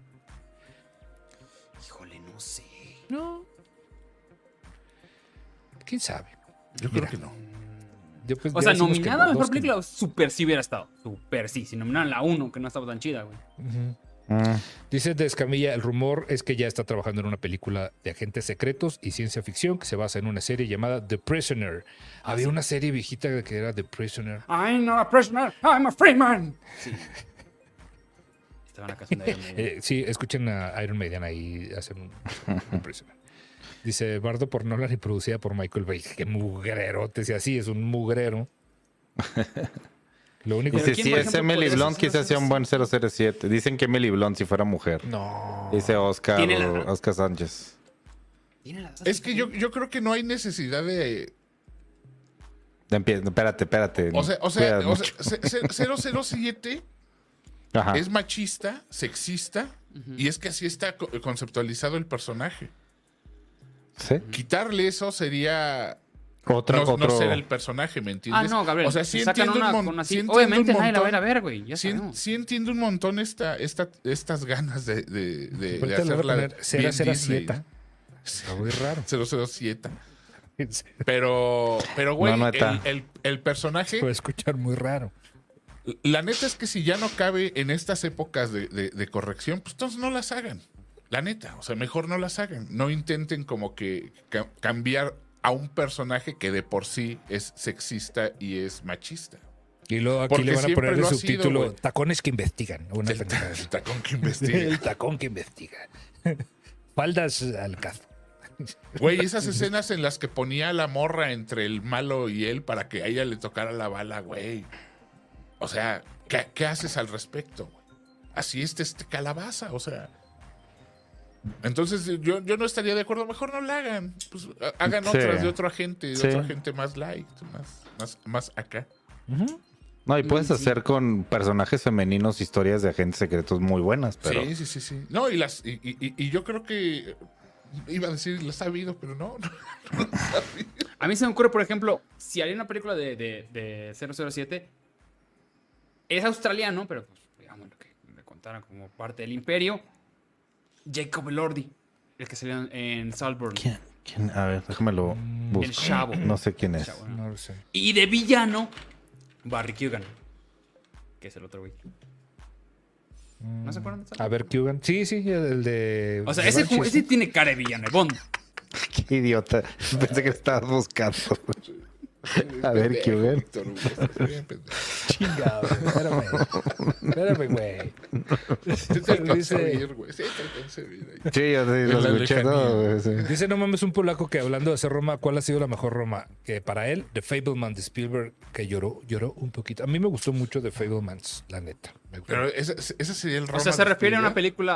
Híjole, no sé. No. ¿Quién sabe? Yo creo que no. Yo, pues, O ya sea, decimos que nominada a los mejor dos que película, super sí hubiera estado. Super sí. Si nominaron la 1, que no estaba tan chida, güey. no. Ujú. Mm. Dice de Escamilla, el rumor es que ya está trabajando en una película de agentes secretos y ciencia ficción que se basa en una serie llamada The Prisoner. Había una serie viejita que era The Prisoner. I'm not a prisoner, I'm a free man. Sí. Estaba en la canción de Iron Maiden. Sí, escuchen a Iron Maiden ahí hacen un Prisoner. Dice Bardo por Nolan y producida por Michael Bay. Qué mugrerote, si así es un mugrero. Lo único Dice, ¿quién, si por es ejemplo, Emily podría Blunt, ser quizás sea un buen 007. Dicen que Emily Blunt si fuera mujer. no. Dice Oscar, Tiene la- Oscar Sánchez. Tiene las dos Es que yo creo que no hay necesidad de... Espérate. O sea, Cuídate mucho. 007 Ajá. es machista, sexista, y es que así está conceptualizado el personaje. ¿Sí? Quitarle eso sería... Otro. No ser el personaje, ¿me entiendes? Ah, no, Gabriel. O sea, sí si sacan entiendo una un con montón. así. Obviamente nadie la va a ir a ver, güey. Ya sabemos. Sí entiendo un montón estas ganas de Ahorita le voy a hacerla poner bien 007. Está muy raro. 007. Pero güey, No está. el personaje, Puede escuchar muy raro. la neta es que si ya no cabe en estas épocas de corrección, pues entonces no las hagan. La neta, o sea, mejor no las hagan. No intenten como que cambiar a un personaje que de por sí es sexista y es machista. Y luego aquí Porque le van a siempre poner el lo ha sido, subtítulo güey. Tacones que investigan. Una El pendejada así. tacón que investiga. El tacón que investiga. Faldas al cazo. Güey, esas escenas en las que ponía a la morra entre el malo y él para que a ella le tocara la bala, güey. O sea, ¿qué haces al respecto, güey? Así es este calabaza, o sea. Entonces yo no estaría de acuerdo, mejor no la hagan. Pues hagan Sí. otras de otro agente, Sí. más light, más acá. No, y puedes hacer con personajes femeninos historias de agentes secretos muy buenas, pero... Sí. No, y yo creo que iba a decir las ha habido, pero no. A mí se me ocurre, por ejemplo, si haría una película de 007, es australiano, pero pues, digamos lo que le contaran como parte del imperio. Jacob Elordi, el que salió en Saltburn. ¿Quién? A ver, déjamelo buscar. El chavo. No sé quién es. Chavo, ¿no? No lo sé. Y de villano, Barry Keoghan, que es el otro güey. ¿No se acuerdan de Saltburn? A ver, Kugan. Sí, el de. O sea, de ese Banshees. tiene cara de villano de Bond. Qué idiota. Pensé que estabas buscando. A ver, ¿qué ven? Víctor Hugo, estás bien pendejo. Chingado, espérame, güey. Sí te alcancé a Dice- oír, güey. Sí te alcancé a oír ahí. Sí, yo sí lo la escuché lejanía. todo, güey, sí. Dice, no mames, un polaco que hablando de hacer Roma, ¿cuál ha sido la mejor Roma? Que para él, The Fableman de Spielberg, que lloró un poquito. A mí me gustó mucho The Fablemans, la neta. Me gustó. Pero ese sería el Roma O sea, se de refiere a una Spielberg. película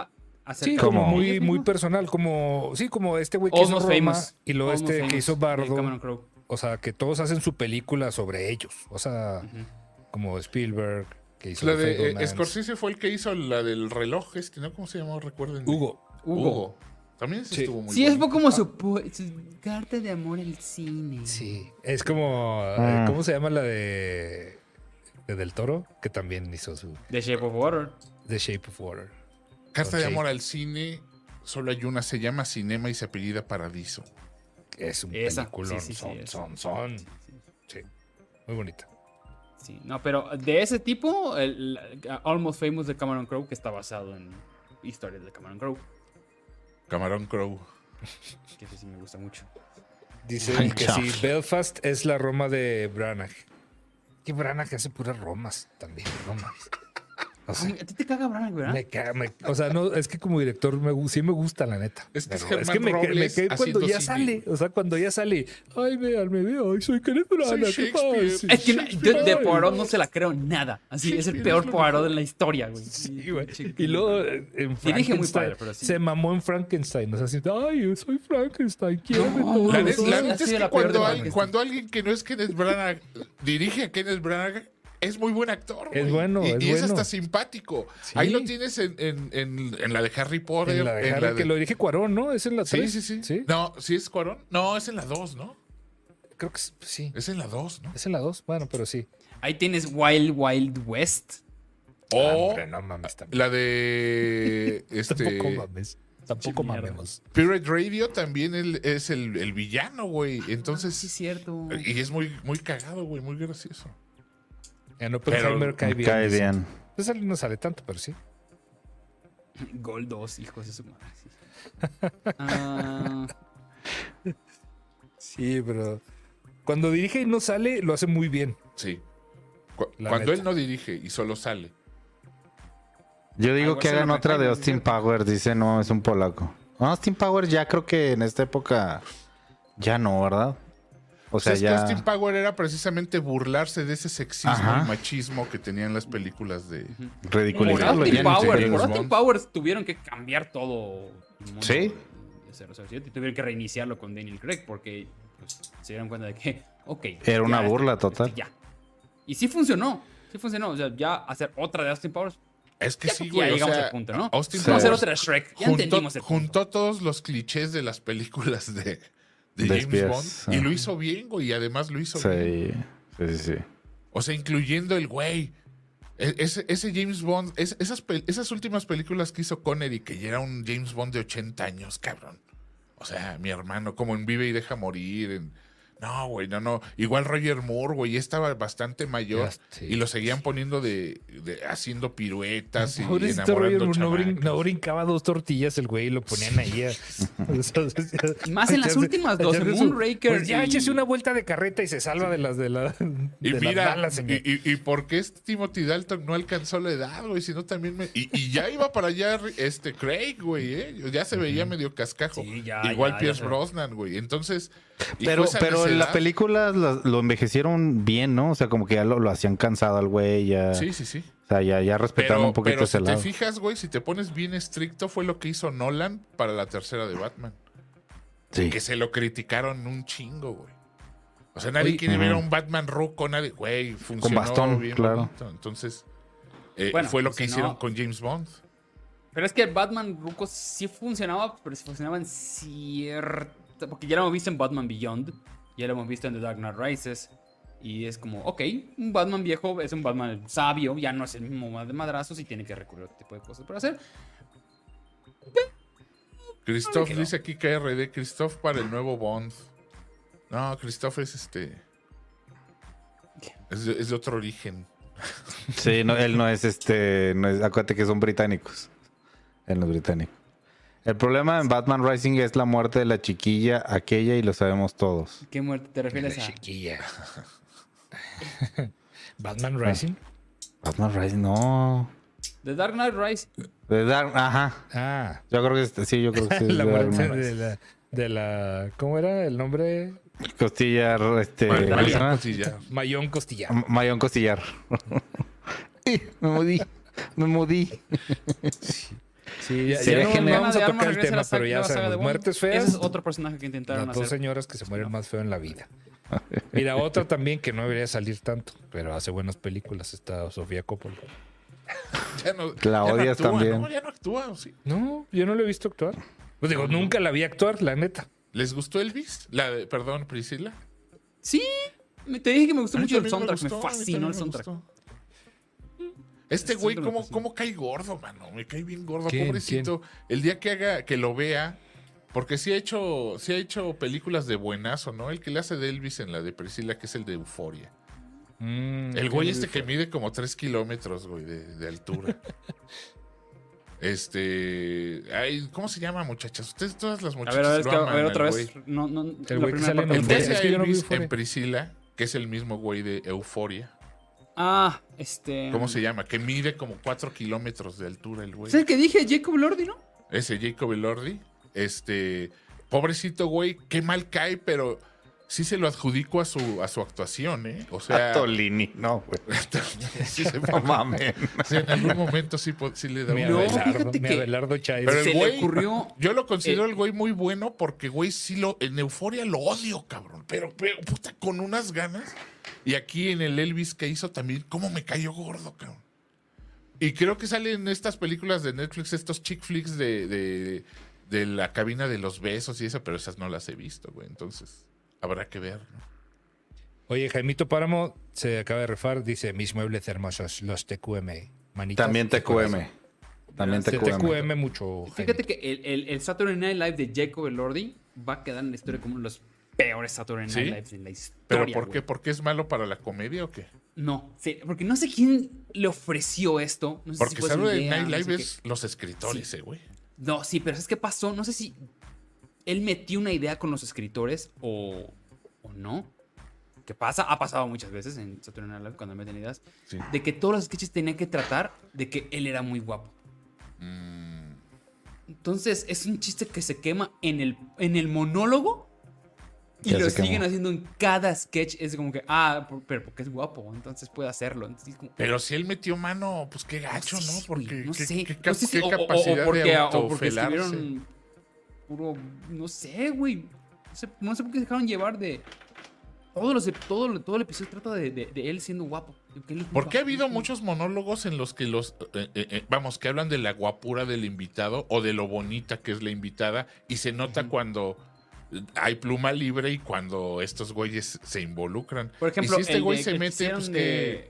hacer Sí, ¿Cómo? como muy, ellos muy mismos. personal, como este güey que hizo Almost Roma Famous. y luego Almost que Famous, hizo de Bardo. Cameron Crowe. O sea, que todos hacen su película sobre ellos. O sea, Ujú. como Spielberg, que hizo La The de Fablemans. Scorsese fue el que hizo la del reloj, ¿no? ¿Cómo se llamó? Recuerden. Hugo. También ese Sí. estuvo muy Sí, es bonito. como su carta de amor al cine. Sí, es como, ¿cómo se llama la de Del Toro? Que también hizo su The Shape of Water. The Shape of Water. Carta de Ok. amor al cine, solo hay una, se llama Cinema y se apellida Paradiso. Es un Esa. peliculón. Sí, sí, sí, esa. Son. Sí, muy bonita. Sí, no, pero de ese tipo, el Almost Famous de Cameron Crowe, que está basado en historias de Cameron Crowe, Camarón Crow. que ese sí me gusta mucho. Dicen Ay, que chao. sí, Belfast es la Roma de Branagh. Que Branagh hace puras Romas también, no mames. O sea, A ti te caga Branagh, ¿verdad? me caga, o sea, no, es que como director sí me gusta, la neta. Es que es Pero Germán me Robles cae cuando haciendo ya cine. sale. O sea, cuando ya sale. Ay, véanme, ay, soy Kenneth Branagh. ¿Qué Shakespeare. pasa? Es que de Ay. Poirot no se la creo nada. Así es el Shakespeare peor es lo Poirot mejor. en la historia, güey. Sí, güey. Y luego en Dirige muy Frankenstein padre, pero sí. se mamó en Frankenstein. O sea, así, ay, yo soy Frankenstein, quiérame No, todo. La Pues neta sí, es ha sido que la peor de cuando, Frankenstein. cuando alguien que no es Kenneth Branagh dirige a Kenneth Branagh, es muy buen actor. Es güey. bueno, y, es y es bueno. hasta simpático. Sí. Ahí lo tienes en la de Harry Potter. En la de Harry, que lo dirige Cuarón, ¿no? Es en la 3. Sí. No, ¿sí es Cuarón? No, es en la 2, ¿no? Creo que sí. Es en la 2, ¿no? Es en la 2. Bueno, pero sí. Ahí tienes Wild Wild West. O Hombre, no mames también. la de Tampoco mames. Tampoco Mierda. mamemos. Pirate Radio también es el villano, güey. Entonces, Sí, es cierto. y es muy, muy cagado, güey, muy gracioso. En Oppenheimer cae bien. Cae dice. bien. Pues él no sale tanto, pero sí. Gol 2, hijos de su madre. Sí. Ah, Sí, pero cuando dirige y no sale, lo hace muy bien. Sí. La Cuando neta. él no dirige y solo sale. Yo digo Algo que así hagan lo otra de Oppenheimer, Austin ¿sí? Powers. Dice, no, es un polaco. No, Austin Powers ya creo que en esta época ya no, ¿verdad? O sea, Es que ya... Austin Power era precisamente burlarse de ese sexismo Ajá. y machismo que tenían las películas de... por Ridiculizarlo Austin ya ni Powers, siquiera. por James Austin Bond. Powers tuvieron que cambiar todo el mundo Sí. de 007 y tuvieron que reiniciarlo con Daniel Craig porque pues, se dieron cuenta de que, ok. Era una ya, burla total. ya. Y sí funcionó. O sea, ya hacer otra de Austin Powers, Es que ya, sí, ya güey. O llegamos sea, al punto, ¿no? Austin Sí. Vamos a hacer Powers otra de Shrek. Ya entendimos el punto. juntó todos los clichés de las películas de De James espías, Bond y lo ajá. hizo bien, güey. Y además lo hizo bien. Sí. O sea, incluyendo el güey. Ese James Bond, esas últimas películas que hizo Connery, que ya era un James Bond de 80 años, cabrón. O sea, mi hermano, como en Vive y Deja Morir. No, güey, no. Igual Roger Moore, güey, ya estaba bastante mayor. Ya, sí. Y lo seguían poniendo haciendo piruetas y Pobrecito Roger enamorando Moore, chamacas. no brincaba 2 tortillas el güey y lo ponían ahí. Y más en las últimas dos, en Moonraker Pues ya y- échese una vuelta de carreta y se salva de las Y las mira, balas, señor. y por qué Timothy Dalton no alcanzó la edad, güey, sino también y ya iba para allá Craig, güey, ya se veía medio cascajo. Sí, ya, Igual ya Pierce se- Brosnan, güey. Entonces, y Pero, fue esa pero en la necedad. película lo envejecieron bien, ¿no? O sea, como que ya lo hacían cansado al güey, ya... Sí. O sea, ya respetaron un poquito Pero ese si te lado. fijas, güey, si te pones bien estricto, fue lo que hizo Nolan para la tercera de Batman. Sí. Que se lo criticaron un chingo, güey. O sea, nadie Oye, quiere ver a ujú. un Batman ruco, nadie, güey, funcionó bastón, bien claro. bonito. Entonces, Bueno, fue lo que funcionó. hicieron con James Bond. Pero es que Batman Ruco sí funcionaba, pero sí funcionaba en cierta... Porque ya lo hemos visto en Batman Beyond, ya lo hemos visto en The Dark Knight Rises, y es como, ok, un Batman viejo es un Batman sabio, ya no es el mismo de madrazos y tiene que recurrir a otro tipo de cosas para hacer. Christoph quedó. dice aquí que RD, Christoph para el nuevo Bond. No, Christoph es es de otro origen. Sí, no, él no es acuérdate que son británicos. Él no es británico. El problema en Batman Rising es la muerte de la chiquilla aquella y lo sabemos todos. ¿Qué muerte te refieres a? Chiquilla. Batman Rising. Batman Rising, no. The Dark Knight Rises. Ajá. Ah, Yo creo que sí, yo creo que sí. es la de muerte Batman. de la. ¿Cómo era el nombre? Costillar, ¿cómo se Marion llama? Cotillard. Mayón Costillar. Mayón Costillar. Me mudí. Sí, ya Sería no genial. vamos a Arma tocar el regresa a tema, la saga- pero ya nueva saga de sabemos. Bond. Muertes feas. Ese es otro personaje que intentaron Las dos hacer. señoras que se mueren más feo en la vida. Mira, otra también que no debería salir tanto, pero hace buenas películas, está Sofía Coppola. Ya no, La ya no odias actúa, también. ¿no? Ya no actúa, ¿o sí? No, yo no lo he visto actuar. Pues digo, nunca la vi actuar, la neta. ¿Les gustó Elvis? Perdón, Priscila. Sí, te dije que me gustó A mí mucho el también soundtrack. Me gustó, a mí fascinó también el me soundtrack. gustó. Este El güey, soundtrack me fascinó. ¿cómo cae gordo, mano? Me cae bien gordo, ¿Quién? pobrecito. El día que lo vea, porque sí ha hecho películas de buenazo, ¿no? El que le hace de Elvis en la de Priscila, que es el de Euforia. El güey que mide como 3 kilómetros, güey, de altura. Ay, ¿cómo se llama, muchachas? Ustedes, todas las A muchachas ver, lo aman al otra güey. vez. No, la güey que primera sale en parte. El que Es hace que yo a no vi Elvis Euphoria. en Priscila, que es el mismo güey de Euforia. Ah, ¿Cómo se llama? Que mide como 4 kilómetros de altura el güey. Es el que dije, Jacob Lordi, ¿no? Ese Jacob Elordi. Pobrecito güey, qué mal cae, pero sí se lo adjudico a su actuación, ¿eh? O sea, A Tolini, no, güey. sí se No mames. sí, en algún momento sí le da Mi un... No, Abelardo, fíjate mi que- Abelardo Chávez. Pero el Se le güey, ocurrió- yo lo considero el güey muy bueno porque, güey, sí en Euforia lo odio, cabrón. Pero, puta, con unas ganas. Y aquí en el Elvis que hizo también, cómo me cayó gordo, cabrón. Y creo que salen estas películas de Netflix, estos chick flicks de la cabina de los besos y eso, pero esas no las he visto, güey. Entonces, habrá que ver, ¿no? Oye, Jaimito Páramo se acaba de refar, dice, mis muebles hermosos, los TQM. Manitas También de TQM. corazón. También De TQM. TQM mucho. Fíjate Jaimito. que el Saturday Night Live de Jacob Elordi va a quedar en la historia como uno de los peores Saturday Night ¿Sí? Lives en la historia. ¿Pero por qué? güey. ¿Por qué es malo para la comedia o qué? No, sí, porque no sé quién le ofreció esto. No sé Porque si fue su Saturday idea, Night no Live sé es los escritores, güey. qué. No, sí, pero ¿sabes qué pasó? No sé si él metió una idea con los escritores o no. ¿Qué pasa? Ha pasado muchas veces en Saturday Night Live cuando meten ideas. Sí. De que todos los sketches tenían que tratar de que él era muy guapo. Entonces es un chiste que se quema en el monólogo y Ya lo se quemó. siguen haciendo en cada sketch. Es como que, pero porque es guapo, entonces puede hacerlo. Entonces, es como, Pero si él metió mano, pues qué gacho, sí, ¿no? güey, Porque no qué, sé. qué No sé si- qué capacidad de porque autofelarse. escribieron puro, no sé, güey. No sé por qué se dejaron llevar de todo el episodio trata de él siendo guapo. De que él es muy Porque ha guapo, habido muy- muchos monólogos en los que vamos, que hablan de la guapura del invitado o de lo bonita que es la invitada y se nota cuando hay pluma libre y cuando estos güeyes se involucran. Por ejemplo, y si este el güey de se que mete, hicieron pues de-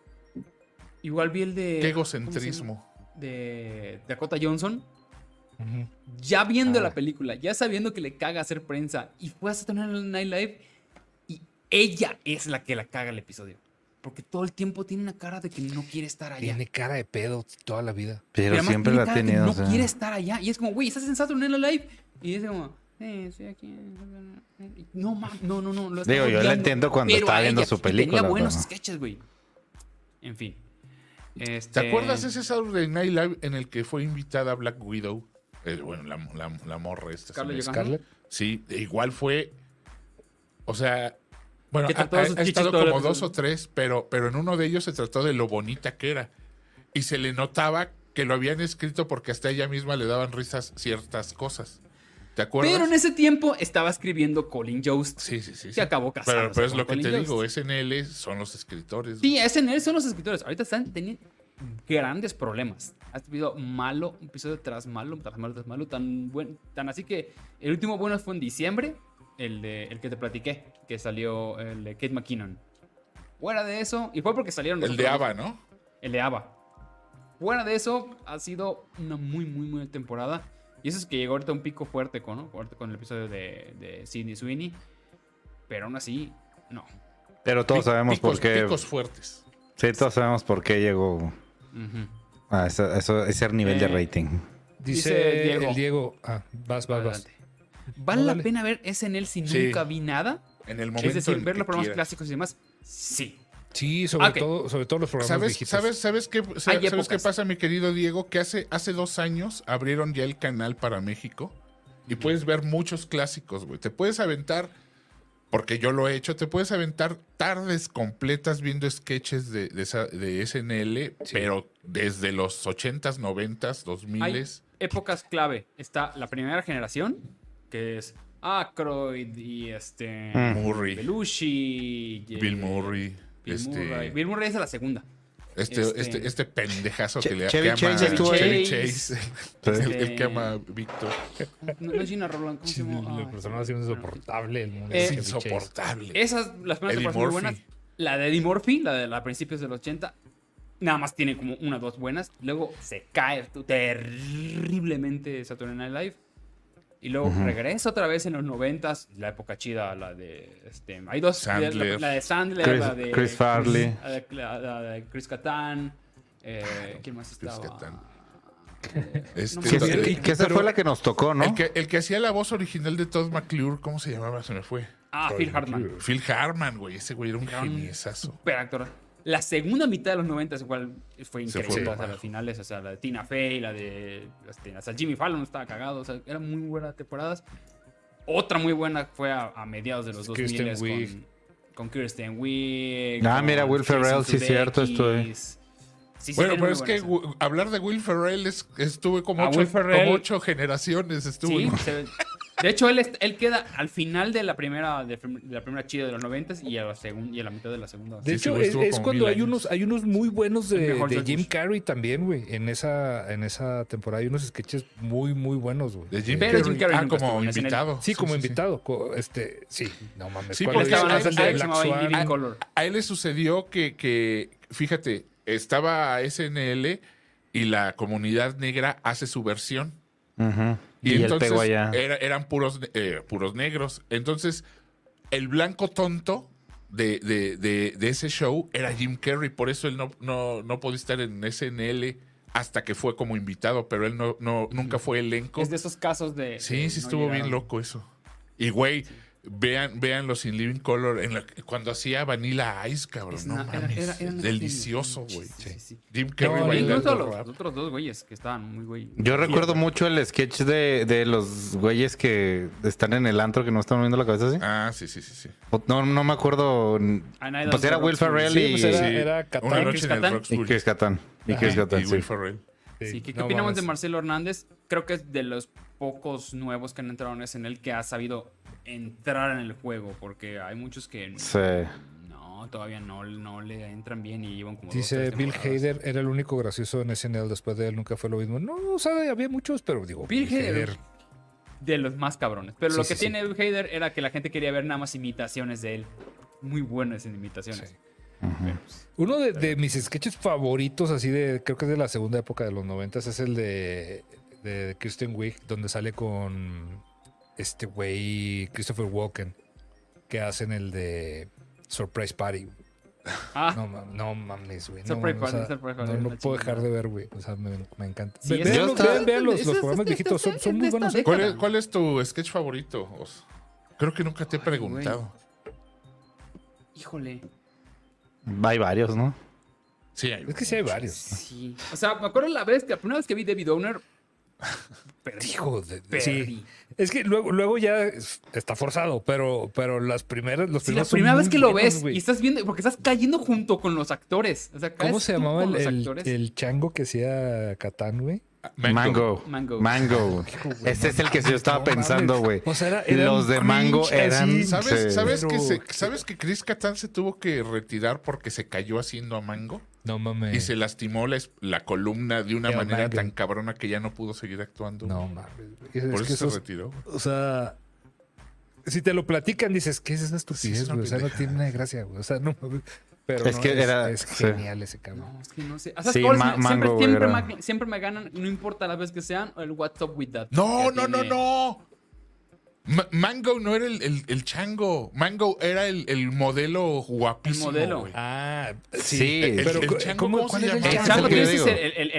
Igual vi el de... qué ¿cómo se egocentrismo. llama? De Dakota Johnson. Ujú. Ya viendo Ah. la película, ya sabiendo que le caga hacer prensa y fue a Saturday Night Live y ella es la que la caga el episodio. Porque todo el tiempo tiene una cara de que no quiere estar allá. Tiene cara de pedo toda la vida. Pero además siempre tiene la ha cara de que tenido. no o sea. quiere estar allá. Y es como, güey, estás en Saturday Night Live. Y es como, estoy aquí. No, no. Lo está Digo, yo la odiando, entiendo cuando pero estaba a viendo ella, su y película, Tenía buenos pero- sketches, güey. En fin. ¿Te acuerdas de ese Saturday Night Live en el que fue invitada Black Widow? Bueno, la morra esta. Scarlett se me- Johansson. Scarlett. Sí, igual fue. O sea, bueno, Que ha trató sus chichis estado todo el como 2 episodio. o 3, pero en uno de ellos se trató de lo bonita que era. Y se le notaba que lo habían escrito porque hasta ella misma le daban risas ciertas cosas. ¿Te acuerdas? Pero en ese tiempo estaba escribiendo Colin Jost. Sí, sí, sí. Se acabó casándose Pero es con lo que Colin te Jost. digo, SNL son los escritores. Sí, SNL son los escritores. Ahorita están teniendo grandes problemas. Ha habido un episodio tras malo, tan así que el último bueno fue en diciembre, el que te platiqué, que salió el de Kate McKinnon. Fuera de eso, y fue porque salieron los El de otros dos. ABBA, ¿no? El de ABBA. Fuera de eso, ha sido una muy buena temporada. Y eso es que llegó ahorita un pico fuerte con el episodio de Sydney Sweeney. Pero aún así, no. Pero todos sabemos por qué. Picos fuertes. Sí, todos sabemos por qué llegó Ujú. a ese nivel de Eh, rating. Dice Diego. el Diego. Ah, vas. Adelante. ¿Vale No, la dale. pena ver SNL si Sí. nunca vi nada? En el momento Es decir, en ver que los programas quieras. clásicos y demás. Sí. Sí, sobre Ok. todo los programas viejitos. ¿Sabes qué épocas. pasa, mi querido Diego? Que hace 2 años abrieron ya el canal para México y puedes ver muchos clásicos, güey. Te puedes aventar porque yo lo he hecho, te puedes aventar tardes completas viendo sketches de SNL, pero desde los 80s, 90s, 2000s. Hay épocas clave. Está la primera generación, que es Aykroyd y Murray. Belushi. Bill Murray. Bill Murray es de la segunda. Este pendejazo que le Chevy ama Chase estuvo Chevy ahí. Chase. El que ama a Víctor. No es Gina Roland, ¿cómo se llama? El personaje es insoportable. El mundo Es de Chevy Chase. insoportable. Esas, las primeras Eddie temporadas muy Murphy. buenas. La de Eddie Murphy, la de principios de los 80, nada más tiene como una o dos buenas. Luego se cae terriblemente Saturday Night Live. Y luego regresa otra vez en los 90s, la época chida, la de... hay dos. Sandler. La de Sandler, la de... Chris Farley. La de Chris Kattan. ¿Quién más estaba? Chris Kattan. Que esa fue la que nos tocó, ¿no? El que hacía la voz original de Todd McClure, ¿cómo se llamaba? Se me fue. Phil Hartman. Phil Hartman, güey. Ese güey era un geniesazo. Super actor. La segunda mitad de los 90 igual fue Se increíble. fue O sea, para las finales, o sea, la de Tina Fey, la de... hasta Jimmy Fallon estaba cagado. O sea, eran muy buenas temporadas. Otra muy buena fue a mediados de los Kristen 2000 Wiig. con Kirsten Wiig. Mira, con Will Ferrell, Jason sí, cierto, Sudeikis. Sí, Bueno, tiene pero muy es que buenas. hablar de Will Ferrell estuve como Will Ferrell- como 8 generaciones. Estuvo. Sí, de hecho, él queda al final de la primera chida de los 90 y a la mitad de la segunda. De Sí, hecho, güey, estuvo es como cuando 1000 hay unos muy buenos El de mejor George Jim Bush. Carrey también, güey. En esa temporada hay unos sketches muy, muy buenos, güey. De Jim Pero Carrey. Jim Carrey nunca estuvo Como en SNL. invitado. Sí, como invitado. Sí, no mames. Sí, ¿cuál porque es? Estaba a- en la a- serie que se Black llamaba In Swan. Living Color. A él le sucedió que, fíjate, estaba SNL y la comunidad negra hace su versión. Ujú. Y él entonces pegó allá. eran puros negros. Entonces, el blanco tonto de ese show era Jim Carrey. Por eso él no podía estar en SNL hasta que fue como invitado, pero él nunca fue elenco. Es de esos casos de... Sí, que sí no estuvo bien llegaron. loco eso. Y güey, vean los In Living Color cuando hacía Vanilla Ice, cabrón. Es No una- era- mames. era- eran delicioso, genios. güey. Sí, sí. Jim Carrey No, bailando Incluso los rap. otros dos güeyes que estaban muy güey. Yo recuerdo mucho el sketch de los güeyes que están en el antro que no están moviendo la cabeza así. Ah, sí. No me acuerdo. Pues era Will Ferrell Sí, y, pues era Sí, Catán. Una noche Chris en el Catán. Roxbury. y Chris Kattan. Y Chris Kattan, Y sí. Will Ferrell. Sí, ¿qué no opinamos de mames. Marcelo Hernández? Creo que es de los pocos nuevos que han entrado en SNL que ha sabido entrar en el juego, porque hay muchos que Sí. no, todavía no le entran bien y llevan como Dice 2, 3 Bill temporadas. Hader era el único gracioso en SNL. Después de él nunca fue lo mismo. No, o sea, había muchos, pero digo, Bill Hader de los más cabrones. Pero Sí, lo que sí, tiene Bill Hader era que la gente quería ver nada más imitaciones de él. Muy buenas en imitaciones. Sí. Uno de mis sketches favoritos, así de, creo que es de la segunda época de los 90, es el de Kristen Wiig, donde sale con este güey, Christopher Walken, que hacen el de Surprise Party. Ah, No mames, güey. Surprise No, o sea, Party, Surprise Party, no una puedo chingada. dejar de ver, güey. O sea, me encanta. Sí, Vean ese- los- está- vean los ese- programas ese- viejitos, ese- son muy esta buenos. década. ¿Cuál es tu sketch favorito, Os? Creo que nunca te he preguntado. híjole. Hay varios, ¿no? Sí, hay Es que sí hay varios. Sí. O sea, me acuerdo la primera vez que vi David Owner. Perdí. Hijo de... Perdí. Sí. Es que luego ya está forzado, pero los primeros Sí, la son primera vez muy que lo buenos, ves güey. y estás viendo, porque estás cayendo junto con los actores. O sea, ¿Cómo caes se tú llamaba con los el actores. chango que hacía Catán, güey? Mango. Mango. Ese es el que yo estaba No pensando, mames. güey. O sea, era Los un de Mango cringe eran... así. ¿Sabes, sí. ¿Sabes que Chris Kattan se tuvo que retirar porque se cayó haciendo a Mango? No mames. Y se lastimó la columna de una Ya, manera Mango. tan cabrona que ya no pudo seguir actuando. No mames. Es Por que eso se esos- retiró. O sea, si te lo platican, dices, ¿qué es esa Sí, estupidez, es una güey? O sea, no pendejada. tiene gracia, güey. O sea, no mames. Pero Es no, que era- es sí. genial ese cabrón. No, es que no sé. O sea, Sí, todos Mango, siempre, güey, era- siempre me ganan, no importa las veces que sean, el What's Up With That. No, Que no, no, tiene- no. Mango no era el chango. Mango era el modelo guapísimo. El modelo. güey. Ah, Sí. sí. El- Pero, el chango, ¿cómo ¿cuál se era el llama? ¿El Ese chango es el que que yo dices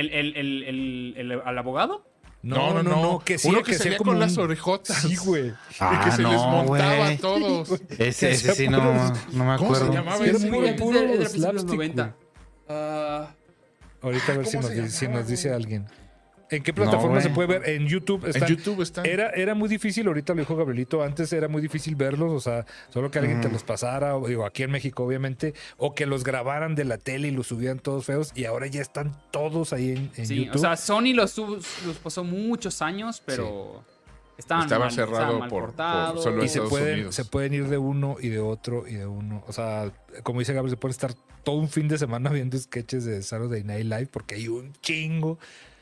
digo. al abogado? No, que sí, Uno que que hacía salía como con un- las orejotas. Sí, güey. Ah, y que se les no, montaba güey. a todos. Ese hacía sí no me ¿Cómo se acuerdo. llamaba Era ese, puro- güey? puro Es de principios de los slapstick, 90. Ahorita a ver ¿Cómo se si nos llamaba, dice güey? alguien. ¿En qué plataforma No, se güey. puede ver? En YouTube están. En YouTube están. Era muy difícil, ahorita lo dijo Gabrielito, antes era muy difícil verlos, o sea, solo que alguien te los pasara, o, digo, aquí en México obviamente, o que los grabaran de la tele y los subían todos feos, y ahora ya están todos ahí en Sí, YouTube. o sea, Sony los pasó muchos años, pero Estaba cerrado mal por cortados. solo y se Estados pueden, Unidos. se pueden ir de uno y de otro y de uno. O sea, como dice Gabriel, se pueden estar todo un fin de semana viendo sketches de Saturday Night Live porque hay un chingo.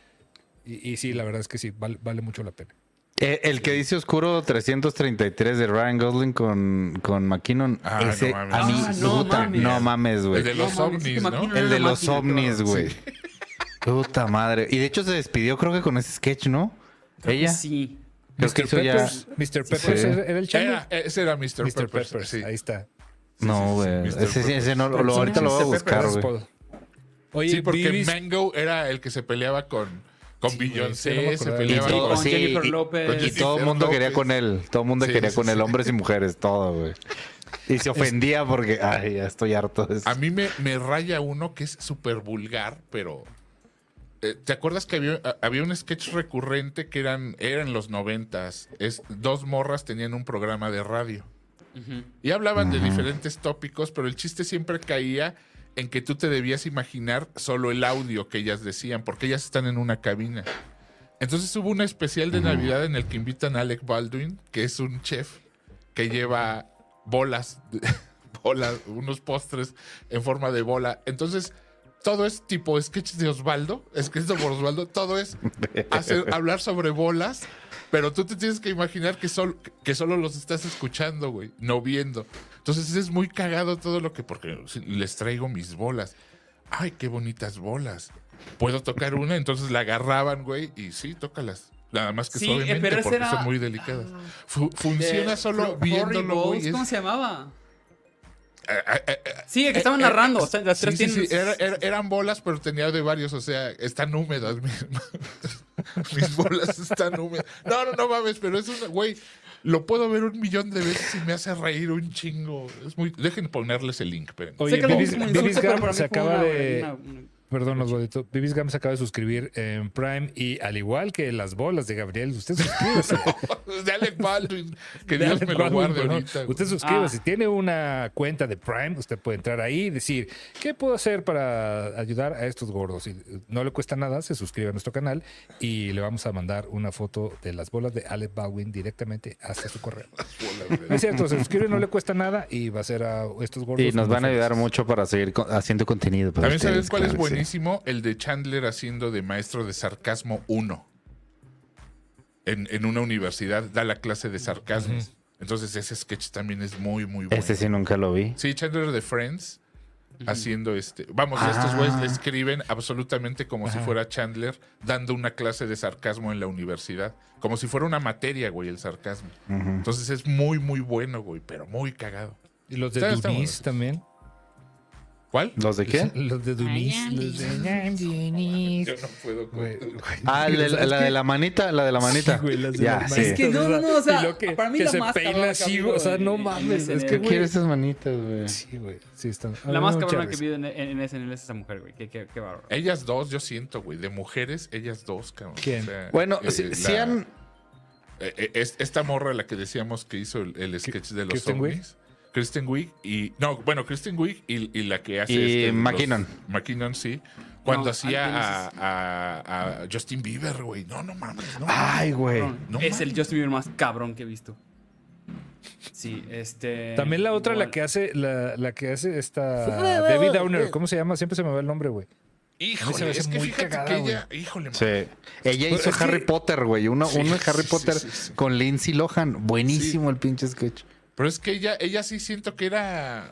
Y sí, la verdad es que sí, vale mucho la pena. El que dice Oscuro 333 de Ryan Gosling con McKinnon. Ah, ese, no mames. a mí, Ah, no puta, mames. no mames, güey. El de los No mames, ovnis, es que ¿no? McKinnon El de una los máquina, ovnis, cabrón. güey. Puta madre. Y de hecho se despidió, creo que con ese sketch, ¿no? Creo que Ella. sí. Creo que hizo ya. Mr. Peppers Sí. era el chavo. Ese era Mr. Mr. Peppers. Peppers, Sí. ahí está. No, güey. Mr. Ese, Peppers. ese no, Pero ahorita ¿quién lo es voy a Mr. buscar, Gracias, güey. Paul. Oye, Sí, porque Vivis- Mango era el que se peleaba con Sí, güey, Beyoncé, sí, no me se acordaba. peleaba Y todo- con... Con sí, Jennifer y- López. Y todo el mundo quería López. con él. Todo el mundo Sí, quería sí, con él, sí. hombres y mujeres, todo, güey. Y se ofendía porque, ay, ya estoy harto de eso. A mí me raya uno que es súper vulgar, pero... ¿Te acuerdas que había un sketch recurrente que era en los 90s? Dos morras tenían un programa de radio. Ujú. Y hablaban de diferentes tópicos, pero el chiste siempre caía en que tú te debías imaginar solo el audio que ellas decían, porque ellas están en una cabina. Entonces hubo un especial de Navidad en el que invitan a Alec Baldwin, que es un chef que lleva bolas, unos postres en forma de bola. Entonces, todo es tipo sketches de Osvaldo, escrito por Osvaldo, todo es hablar sobre bolas, pero tú te tienes que imaginar que solo los estás escuchando, güey, no viendo. Entonces es muy cagado todo lo que, porque les traigo mis bolas. Ay, qué bonitas bolas. ¿Puedo tocar una? Entonces la agarraban, güey, y sí, tócalas. Nada más que Sí, suavemente, pero ese porque era- son muy delicadas. Funciona solo Flurry viéndolo, Balls, güey. ¿cómo se llamaba? es- Sí, el que estaban narrando. O sea, las tres Sí, sí, tienen... sí, eran bolas, pero tenía de varios, o sea, están húmedas. Mis bolas están húmedas. No mames, pero es una, güey, lo puedo ver 1,000,000 de veces y me hace reír un chingo. Es muy, dejen ponerles el link, esperen. Oye, Sé que lo Bibis dicen como Bibis insulto, pero Gam para mí se fue acaba una- de... una- Perdón, Osvaldito. Bibis Gam se acaba de suscribir en Prime y al igual que las bolas de Gabriel, usted suscríbase. De Alec Baldwin, que De Dios Alec me lo Baldwin, guarde perdón. ahorita. güey. Usted suscríbase. Si tiene una cuenta de Prime, usted puede entrar ahí y decir, ¿qué puedo hacer para ayudar a estos gordos? Y no le cuesta nada, se suscribe a nuestro canal y le vamos a mandar una foto de las bolas de Alec Baldwin directamente hasta su correo. Es cierto, se suscribe, no le cuesta nada y va a ser a estos gordos. Y nos van a ayudar felices. mucho para seguir haciendo contenido. para También sabes ustedes, cuál es claro que sí. buenísimo, el de Chandler haciendo de maestro de sarcasmo 1. En una universidad da la clase de sarcasmo. Entonces ese sketch también es muy, muy bueno. Este sí nunca lo vi. Sí, Chandler de Friends haciendo Vamos, estos güeyes le escriben absolutamente como si fuera Chandler dando una clase de sarcasmo en la universidad. Como si fuera una materia, güey, el sarcasmo. Entonces es muy, muy bueno, güey, pero muy cagado. Y los de Está Dunis bueno. también. ¿Cuál? ¿Los de qué? Los de Dunis. Los de Dunis. Yo no puedo con... Güey, Ah, la de la manita, la de la manita. Sí, güey, las de Ya, las sí. Es que no, o sea, y lo que, para mí que la se más peina cabrona así, que ha güey, o sea, habido no en mames, es SNL. que, ¿Qué quieres esas manitas, güey? Sí, güey, sí están. La más mucha cabrona que risa. vi en SNL es esa mujer, güey. Qué bárbaro. Ellas dos, yo siento, güey, de mujeres, ellas dos, cabrón. ¿Quién? O sea, Bueno, si han... esta morra, la que decíamos que hizo el sketch de los Kristen Wiig. ovnis. Kristen Wiig y... No, bueno, Kristen Wiig y la que hace... Y de los- McKinnon. McKinnon, sí. Cuando No, hacía a Justin Bieber, güey. No mames, no. Ay, güey. No es el mames. Justin Bieber más cabrón que he visto. Sí, También la otra, igual. la que hace esta Debbie Downer, ¿cómo se llama? Siempre se me va el nombre, güey. A mí se me Híjole, hace es que muy fíjate cagada, que ella... Híjole, Sí. man. Ella hizo Es que- Harry Potter, güey. Uno de Harry sí, Potter sí, sí. con Lindsay Lohan. Buenísimo el pinche sketch. Pero es que ella sí siento que era...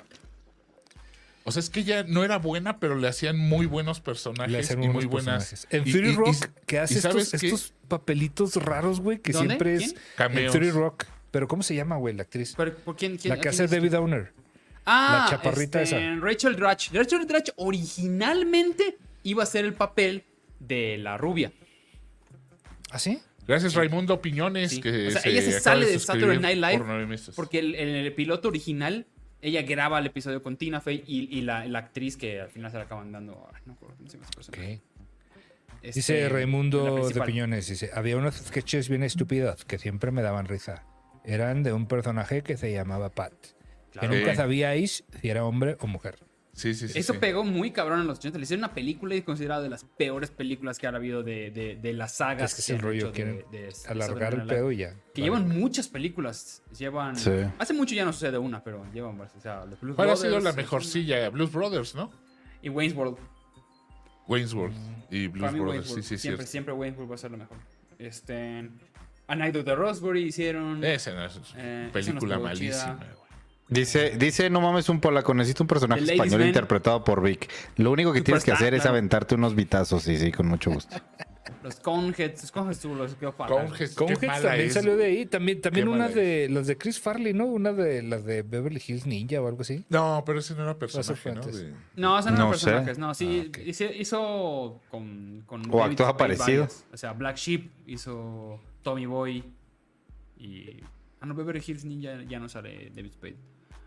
O sea, es que ella no era buena, pero le hacían muy buenos personajes Le hacen y unos muy buenas... personajes. En y- Fury y- Rock, y- que hace y ¿sabes qué? estos papelitos raros, güey, que ¿Dónde? siempre es ¿Quién? Cameos. en Fury Rock. Pero ¿cómo se llama, güey, la actriz? ¿Por quién? La que a hace quién Debbie Downer. Ah, la chaparrita esa. Rachel Dratch. Rachel Dratch originalmente iba a ser el papel de la rubia. ¿Ah, sí? Gracias, Raimundo Opiniones. Sí. Que O sea, ella se acaba sale de suscribir Saturday Night Live por 9 meses. Porque en el piloto original, ella graba el episodio con Tina Fey y la actriz que al final se la acaban dando. Ay, no recuerdo cómo se llama ese personaje. Ok. Dice la Raimundo de principal. Piñones, dice, había unos sketches bien estúpidos que siempre me daban risa. Eran de un personaje que se llamaba Pat. Claro. Que nunca Sí. sabíais si era hombre o mujer. Sí, sí, sí. Eso sí. pegó muy cabrón en los 80. Le hicieron una película y es considerada de las peores películas que ha habido de las sagas. Es que es el han rollo, hecho quieren de alargar el Saturday Night pedo Live. y ya. Que Vale. llevan muchas películas. Llevan. Sí. Hace mucho ya no sucede una, pero llevan varias. O sea, los Blues ¿Cuál ha sido Brothers, la es mejorcilla? Blues Brothers, ¿no? una- Y Wayne's World. Wayne's World y Para Blues mí, Brothers. Wayne's Sí, World. sí, Siempre, cierto. siempre Wayne's World va a ser lo mejor. Anecdote de Rosebury hicieron. Esa no es esa película no estuvo chida. malísima, güey. Dice, no mames, un polaco, necesito un personaje The Ladies español Man. interpretado por Vic. Lo único que tienes que Superstar, hacer es claro. aventarte unos vitazos, sí, con mucho gusto. Los Coneheads. Los Coneheads tuvo los quedó fatal. Coneheads, qué Coneheads mala también es, salió de güey. ahí. También Qué una mala de las de Chris Farley, ¿no? Una de las de Beverly Hills Ninja o algo así. No, pero ese no era Eso personaje, fue ¿no? antes. De- No, esos no eran No sé. personajes. No, sí, ok. hizo con O David actúa Spade parecido. varias. O sea, Black Sheep hizo Tommy Boy y... Ah, no, Beverly Hills Ninja ya no sale David Spade.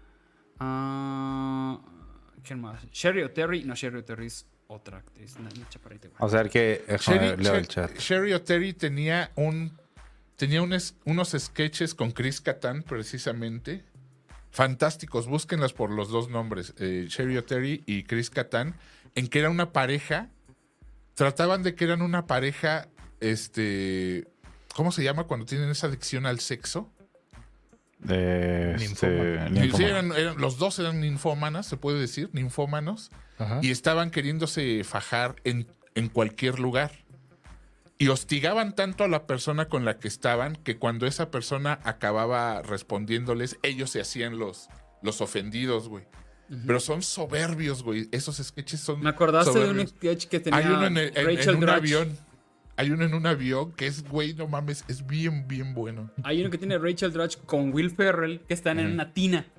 ¿Quién más? Sherry O'Terry. No, Sherry O'Terry es otra actriz. Una chaparrita, güey. O sea, que leo el chat. Sherry O'Terry tenía unos sketches con Chris Kattan, precisamente. Fantásticos, búsquenlas por los dos nombres, Sherry O'Terry y Chris Kattan, en que era una pareja. Trataban de que eran una pareja, ¿cómo se llama cuando tienen esa adicción al sexo? Ninfómano. Sí, los dos eran ninfómanas, se puede decir, ninfómanos. Ajá. Y estaban queriéndose fajar en cualquier lugar. Y hostigaban tanto a la persona con la que estaban que cuando esa persona acababa respondiéndoles, ellos se hacían los ofendidos, güey. Pero son soberbios, güey. Esos sketches son Me acordaste de un soberbios. sketch que tenía Hay uno en Rachel un Dratch. avión. Hay uno en un avión que es, güey, no mames, es bien, bien bueno. Hay uno que tiene Rachel Dratch con Will Ferrell que están en una tina.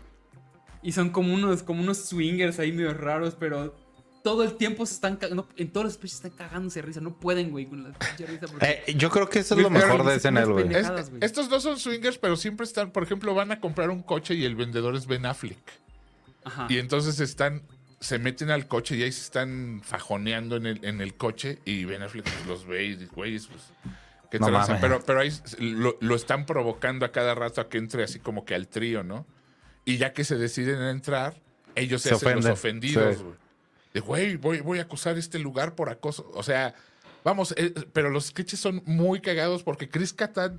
Y son como unos swingers ahí medio raros, pero todo el tiempo se están cagando. En todos los sketches están cagándose de risa. No pueden, güey, con la pinche risa. porque- Yo creo que eso es Will lo mejor Ferrell de SNL, güey. pendejadas, güey. Estos dos son swingers, pero siempre están, por ejemplo, van a comprar un coche y el vendedor es Ben Affleck. Ajá. Y entonces se meten al coche y ahí se están fajoneando en el coche y Ben Affleck pues, los ve y dice, güey, pues, qué No tranza. mames. Pero ahí lo están provocando a cada rato a que entre así como que al trío, ¿no? Y ya que se deciden a entrar, ellos se Se hacen los ofenden. ofendidos, Sí. güey. De, güey, voy a acusar este lugar por acoso. O sea, vamos, pero los sketches son muy cagados porque Chris Kattan,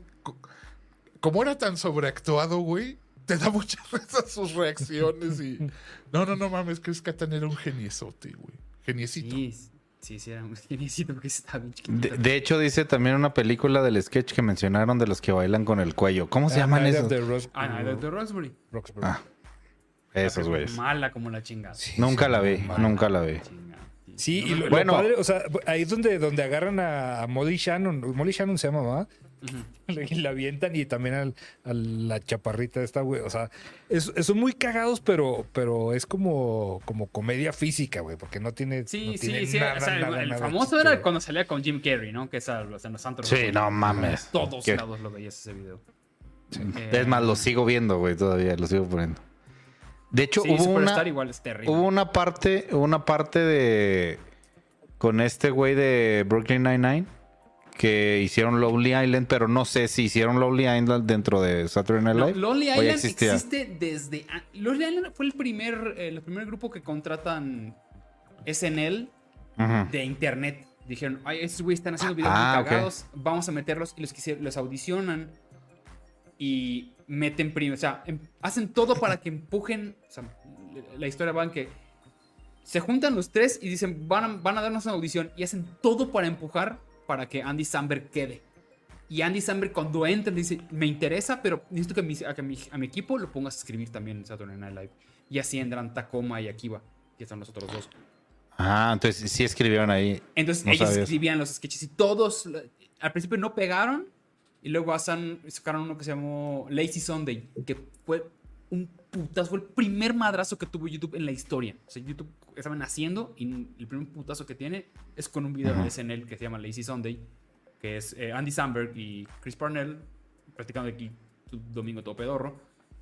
como era tan sobreactuado, güey, te da mucha risa sus reacciones y... No mames, Chris Kattan era un geniesote, güey. Geniecito. Sí, era un geniecito porque estaba bien chiquitito. De hecho, dice también una película del sketch que mencionaron de los que bailan con el cuello. ¿Cómo se llaman esos? No, de Rosebury. Roxbury. Ah, esos güeyes. Mala como la chingada. Nunca la vi, nunca la vi. Chingada. Sí, y lo Bueno. padre, o sea, ahí es donde agarran a Molly Shannon. Molly Shannon se llama, ¿verdad? Y la avientan y también a la chaparrita esta, güey. O sea, son muy cagados, pero es como comedia física, güey, porque no tiene, Sí, no sí, tiene sí. nada, O sea, nada, el nada famoso chistoso. era cuando salía con Jim Carrey, ¿no? Que es en los antros. Sí, no mames. Todos ¿Qué? lados lo veías ese video. Es más, lo sigo viendo, güey, todavía, lo sigo poniendo. De hecho, Sí, hubo Superstar igual es terrible. una parte de... Con este güey de Brooklyn Nine-Nine que hicieron Lonely Island, pero no sé si hicieron Lonely Island dentro de Saturday Night No, Live. Lonely o ya Island existía. existe desde... Lonely Island fue el primer grupo que contratan SNL Ujú. de internet. Dijeron, ay, estos güeyes están haciendo videos Ah, muy ok. cagados, vamos a meterlos y los audicionan y meten o sea, hacen todo para que empujen, o sea, la historia va en que se juntan los tres y dicen, van a darnos una audición y hacen todo para empujar para que Andy Samberg quede. Y Andy Samberg cuando entra dice, me interesa, pero necesito que a mi equipo lo pongas a escribir también en Saturday Night Live. Y así entran Tacoma y Akiva, que son los otros dos. Ah, entonces sí escribieron ahí. Entonces No ellos sabía eso. escribían los sketches y todos al principio no pegaron y luego sacaron uno que se llamó Lazy Sunday, que fue un putazo, fue el primer madrazo que tuvo YouTube en la historia. O sea, YouTube estaba naciendo y el primer putazo que tiene es con un video de SNL que se llama Lazy Sunday, que es Andy Samberg y Chris Parnell practicando aquí tu domingo todo pedorro.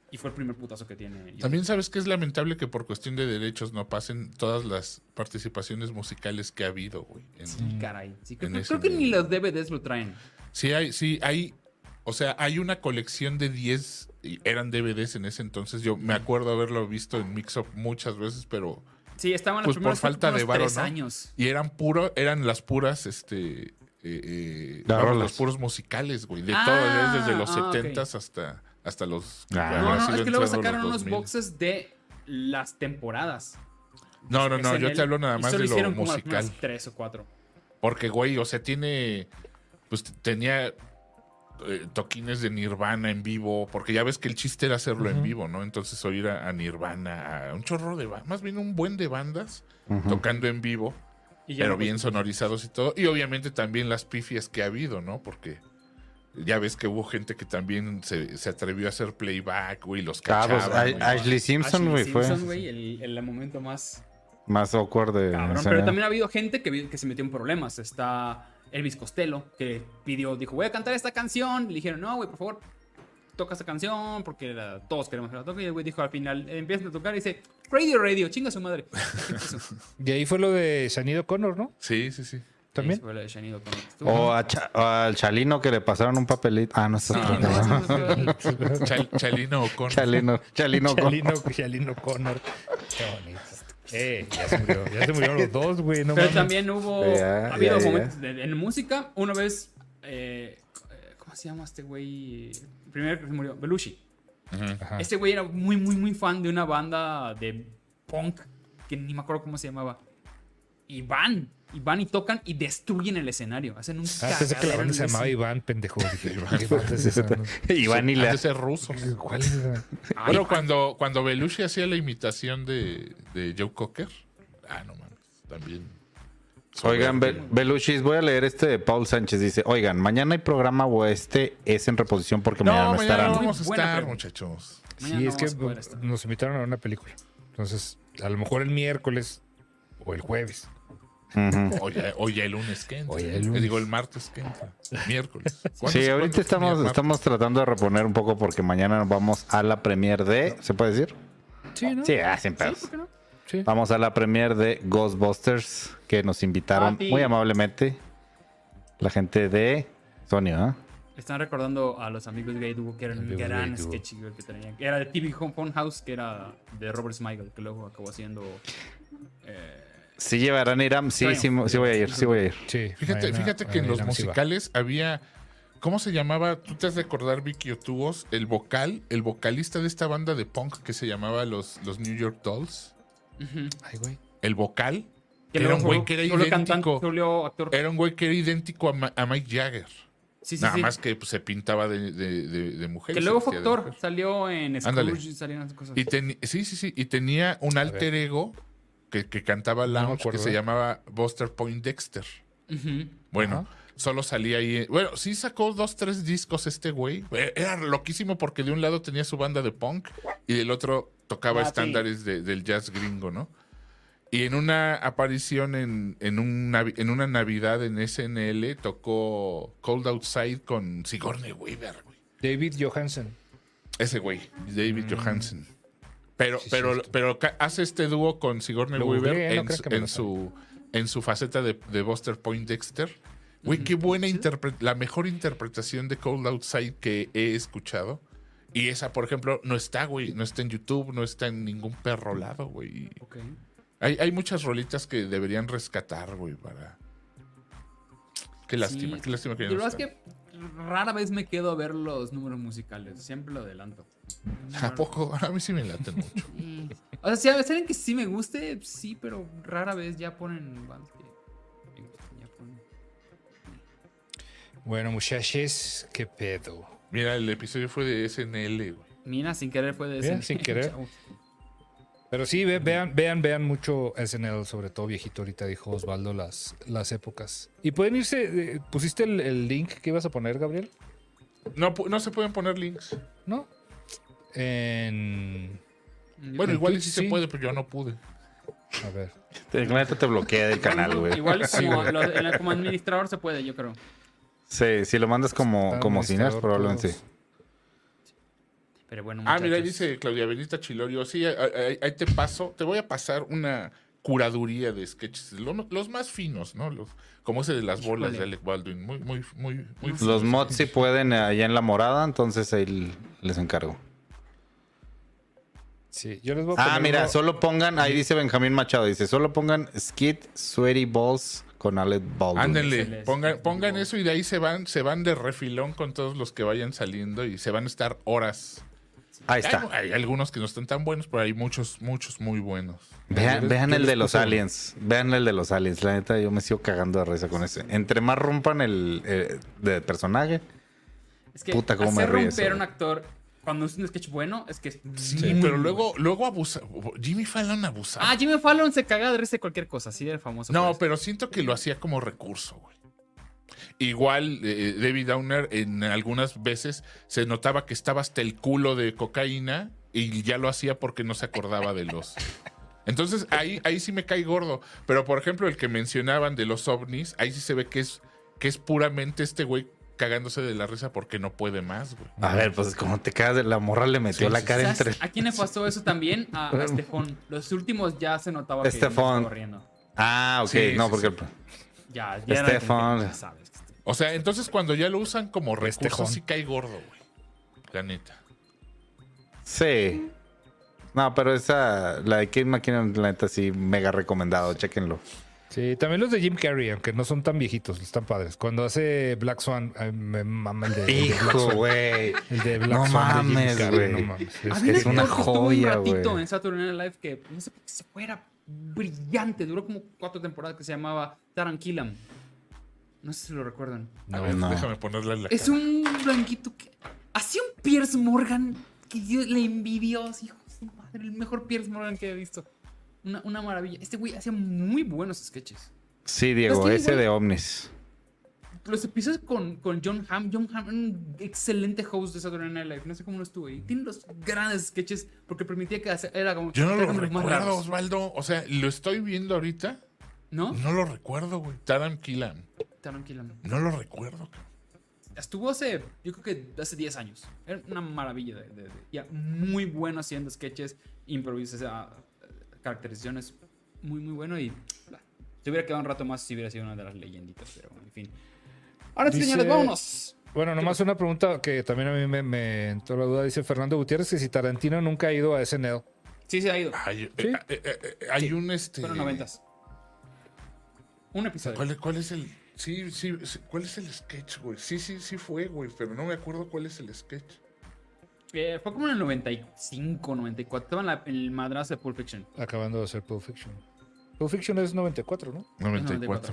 Y fue el primer putazo que tiene YouTube. También sabes que es lamentable que por cuestión de derechos no pasen todas las participaciones musicales que ha habido, güey. Sí, caray. Sí, en creo ese que ni nivel. los DVDs lo traen. Sí hay, o sea, hay una colección de 10, y eran DVDs en ese entonces. Yo me acuerdo haberlo visto en Mix-Up muchas veces, pero Sí, estaban pues los por primeros falta de varo, 3 ¿no? años. Y eran las puras, rolas. los puros musicales, güey. De Ah, todo, desde los ok. 70s hasta los... Ah. No, habrá no, sido es que luego entrando sacaron los unos 2000. boxes de las temporadas. No, yo SNL, te hablo nada y más solo de lo hicieron como musical. unas 3 o 4. Porque, güey, o sea, pues tenía toquines de Nirvana en vivo, porque ya ves que el chiste era hacerlo en vivo, ¿no? Entonces oír a Nirvana, a un chorro de bandas, más bien un buen de bandas tocando en vivo, Y ya pero no, bien pues, sonorizados y todo. Y obviamente también las pifias que ha habido, ¿no? Porque ya ves que hubo gente que también se atrevió a hacer playback, güey, los Cabos, cachaban. güey. Ashley Simpson, Ashley güey, fue Simpson, güey, el momento más más awkward de cabrón. escena. Pero también ha habido gente que se metió en problemas. Está Elvis Costello, que dijo, voy a cantar esta canción. Le dijeron, no, güey, por favor, toca esta canción, porque todos queremos que la toque. Y el güey dijo al final, empieza a tocar y dice, radio, chinga su madre. Y ahí fue lo de Sinead O'Connor, ¿no? Sí. También. Eso fue lo de Sinead O'Connor. O al Chalino que le pasaron un papelito. Ah, no está. Chalino O'Connor. Chalino. Chalino O'Connor. Qué bonito. Ya se murieron los dos, güey. No Pero mames. también ha habido momentos en música. Una vez, ¿cómo se llama este güey? El primero que se murió, Belushi. Ajá. Este güey era muy, muy, muy fan de una banda de punk que ni me acuerdo cómo se llamaba. Y van y tocan y destruyen el escenario. Hacen un Pensé que la banda se llamaba Iván, pendejo. Dije, ¿qué banda es esa? Iván y Ha la. de ser ruso. ¿Cuál es esa? Bueno, cuando Belushi hacía la imitación de Joe Cocker, no mames, también. Oigan, Belushis, voy a leer este de Paul Sánchez. Dice, oigan, mañana hay programa o es en reposición porque mañana no mañana estarán. no vamos a Buena estar, pregunta. muchachos. Mañana Sí, no es que vamos a poder estar. nos invitaron a ver una película. Entonces, a lo mejor el miércoles o el jueves. Ujú. O ya el lunes que entra. O ya el lunes. Digo, el martes que entra. Miércoles. Sí, ahorita estamos tratando de reponer un poco porque mañana vamos a la premier de... ¿Se puede decir? Sí, ¿no? Sí, sin pedos. ¿Por qué no? Sí. Vamos a la premier de Ghostbusters que nos invitaron sí. muy amablemente la gente de Sony, ¿no? Están recordando a los amigos de Gay Duo, que era un Amigos gran Gay Duo. sketch güey, que tenían. Era de TV Phone House, que era de Robert Smigel, que luego acabó haciendo. Sí llevarán Iram, sí voy a ir. Sí, Fíjate que en los sí va. musicales había. ¿Cómo se llamaba? Tú te has de acordar, Vicky Otubos, el vocalista de esta banda de punk que se llamaba los New York Dolls. Ay, güey. El vocal. Que Era luego un güey fue- que era fue cantante, idéntico. fue actor. Era un güey que era idéntico a Mike Jagger. Sí, sí, Nada sí. más que pues, se pintaba de mujer. Que se luego fue vestía de actor. mujer. Salió en Ándale. Scrooge, salieron esas cosas. Sí. Y tenía un alter ego que cantaba me lounge que acuerdo. se llamaba Buster Point Dexter. Ujú. Bueno, solo salía ahí. Bueno, sí sacó 2-3 discos este güey. Era loquísimo porque de un lado tenía su banda de punk y del otro tocaba Ah, sí. estándares del jazz gringo, ¿no? Y en una aparición en una Navidad en SNL tocó Cold Outside con Sigourney Weaver, güey. David Johansen. Ese güey, David Johansen. Pero, Sí, pero, cierto. pero hace este dúo con Sigourney Lo Weaver googleé, no en, creo su, que me lo en su faceta de Buster Point Dexter. Güey, qué buena la mejor interpretación de Cold Outside que he escuchado. Y esa, por ejemplo, no está, güey. No está en YouTube, no está en ningún perro lado, güey. Ok. Hay muchas rolitas que deberían rescatar, güey, para... Qué lástima, Sí. qué lástima que Y ya la no verdad es está. que rara vez me quedo a ver los números musicales. Siempre lo adelanto. ¿A poco? A mí sí me laten mucho. O sea, si a veces que sí me guste, sí, pero rara vez ya ponen bandas que me gustan, ya ponen. Bueno, muchachos, qué pedo. Mira, el episodio fue de SNL, güey. Mira, sin querer fue de Mira, ese. sin querer. Chao. Pero sí, vean mucho SNL, sobre todo viejito, ahorita dijo Osvaldo, las épocas. Y pueden irse, ¿pusiste el link que ibas a poner, Gabriel? No se pueden poner links. ¿No? Bueno, igual y sí Sí. se puede, pero yo no pude. A ver. La neta te bloquea del canal, güey. Igual como administrador se puede, yo creo. Sí, si lo mandas como cines, Administrador probablemente sí. todos. Pero bueno, Mira, muchachos. dice Claudia Benita Chilorio, sí, ahí te voy a pasar una curaduría de sketches, los más finos, ¿no? Como ese de las bolas de Alec Baldwin, muy Los finos. mods sí pueden allá en La Morada, entonces ahí les encargo. Sí, yo les voy a poner Mira, uno- solo pongan, ahí dice Benjamín Machado, dice, solo pongan Skid Sweaty Balls con Alec Baldwin. Ándenle, Excelente. pongan eso y de ahí se van de refilón con todos los que vayan saliendo y se van a estar horas. Ahí está. Hay algunos que no están tan buenos, pero hay muchos muy buenos. Vean yo el les de los puse- aliens. Vean el de los aliens. La neta, yo me sigo cagando de risa con ese. Entre más rompan el de personaje. Es que Puta, cómo me hacer ríe romper eso, un actor cuando es un sketch bueno es que es Sí, muy pero bueno. luego abusa. Jimmy Fallon abusaba. Jimmy Fallon se cagaba de risa de cualquier cosa, sí, era famoso. No, por eso. pero siento que lo hacía como recurso, güey. Igual David Downer en algunas veces se notaba que estaba hasta el culo de cocaína y ya lo hacía porque no se acordaba de los... Entonces ahí sí me cae gordo. Pero por ejemplo el que mencionaban de los ovnis, ahí sí se ve que es puramente este güey cagándose de la risa porque no puede más, güey. A ver, pues como te cagas de la morra, le metió Sí, la sí, cara ¿Sabes entre. ¿A quién le pasó eso también? A Estefón. Los últimos ya se notaba que Estefón. no estaba riendo. Ok. Sí, no, sí, porque. sí. Ya Estefón. era sabes. O sea, entonces cuando ya lo usan como recurso Estejón. sí cae gordo, güey. La neta. Sí. No, pero la de Kate McKinnon, la neta, sí, mega recomendado. Chéquenlo. Sí, también los de Jim Carrey, aunque no son tan viejitos, están padres. Cuando hace Black Swan, ay, me mama el de Black Hijo, Swan. güey. El de Black No Swan de Jim mames, Carrey, güey. no mames. Había es un una actor que estuvo joya, un ratito güey. en Saturday Night Live que no sé por qué se fuera brillante. Duró como 4 temporadas que se llamaba Taran Killam. No sé si lo recuerdan. A ver, no. déjame ponerle la Es cara. un blanquito que hacía un Piers Morgan que Dios le envidió. Hijo de su madre, el mejor Piers Morgan que he visto. Una maravilla. Este güey hacía muy buenos sketches. Sí, Diego, Es que ese igual- de Omnis. Los episodios con John Hamm. John Hamm era un excelente host de Saturday Night Live. No sé cómo no estuvo ahí. Tiene los grandes sketches porque permitía que era como. Yo no era lo como los más recuerdo, raros, Osvaldo. O sea, lo estoy viendo ahorita. ¿no? No lo recuerdo, güey. Taran Killam. Taran Killam. No lo recuerdo, cabrón. Estuvo yo creo que hace 10 años. Era una maravilla ya muy bueno haciendo sketches, improvisaciones, caracterizaciones. Muy, muy bueno y se hubiera quedado un rato más si hubiera sido una de las leyenditas, pero bueno, en fin. Ahora sí, Dice- señores, vámonos. Bueno, nomás una pregunta que también a mí me entró la duda. Dice Fernando Gutiérrez que si Tarantino nunca ha ido a SNL. Sí, se ha ido. Hay, ¿Sí? hay un Fueron 90s. Un episodio. ¿Cuál es el...? Sí, ¿cuál es el sketch, güey? Sí fue, güey, pero no me acuerdo cuál es el sketch. Fue como en el 95, 94. Estaba en el madrazo de Pulp Fiction. Acabando de hacer Pulp Fiction. Pulp Fiction es 94, ¿no? 94.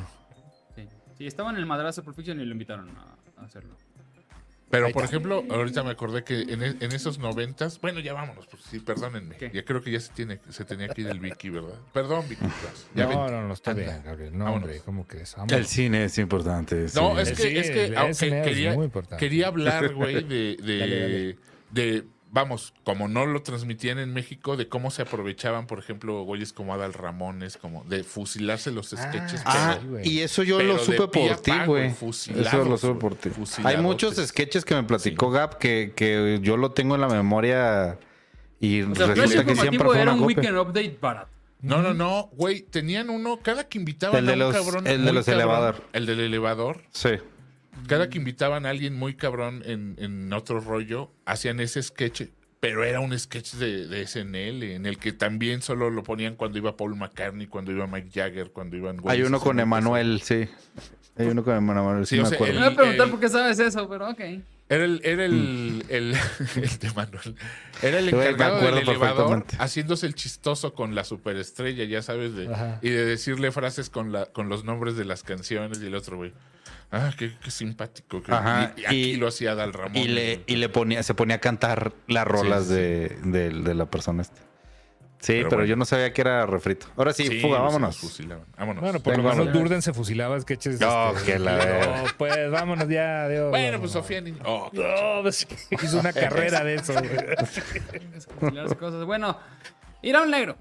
Sí, estaba en el madrazo de Pulp Fiction y lo invitaron a hacerlo. Pero, Ahí por está. ejemplo, ahorita me acordé que en esos 90s... Bueno, ya vámonos, pues sí, perdónenme. ¿Qué? Ya creo que ya se tenía que ir el Vicky, ¿verdad? Perdón, Vicky. Ya No, vente. no, está Anda. bien, Gabriel. No, Vámonos. hombre, ¿cómo crees? El Vámonos. cine es importante. No, sí. es que, el aunque SNL es muy importante. quería hablar, güey, Dale. de, vamos, como no lo transmitían en México, de cómo se aprovechaban, por ejemplo, güeyes como Adal Ramones, como de fusilarse los sketches. Ah, Sí, güey. y eso yo pero lo de supe pie a por ti, pa, güey. fusilados, Eso lo supe güey, por ti. fusiladotes. Hay muchos sketches que me platicó Gap que yo lo tengo en la memoria y O sea, Flash resulta que siempre Informativo fue era una un copia. weekend update barato. No, güey, tenían uno, cada que invitaban El de a un los- cabrón el de muy los cabrón, elevador. El del elevador. Sí. Cada que invitaban a alguien muy cabrón en otro rollo, hacían ese sketch, pero era un sketch de SNL, en el que también solo lo ponían cuando iba Paul McCartney, cuando iba Mike Jagger, cuando iban... Hay güeyes uno así con muy Emanuel, sí. Hay uno con Emanuel, sí, Sí, o me sea, acuerdo. Me voy a preguntar el- por qué sabes eso, pero ok. Era el de Manuel. Era el Güey, me encargado del acuerdo elevador perfectamente. haciéndose el chistoso con la superestrella, ya sabes, Ajá. y de decirle frases con los nombres de las canciones y el otro güey. Ah, qué simpático. Ajá, y aquí y- lo hacía Dal Ramón. Y le ponía, se ponía a cantar las rolas Sí, sí. de la persona esta. Sí, Pero pero bueno. yo no sabía que era refrito. Ahora sí, fuga, los vámonos. fusilaban. Vámonos. Bueno, por lo Venga, menos vámonos. Durden se fusilaba sketches. No, que la verga. No, pues vámonos ya, adiós. Bueno, pues Sofía Niño. Oh, No, pues, hizo una carrera de eso, güey. Las cosas. Bueno, ir a un negro.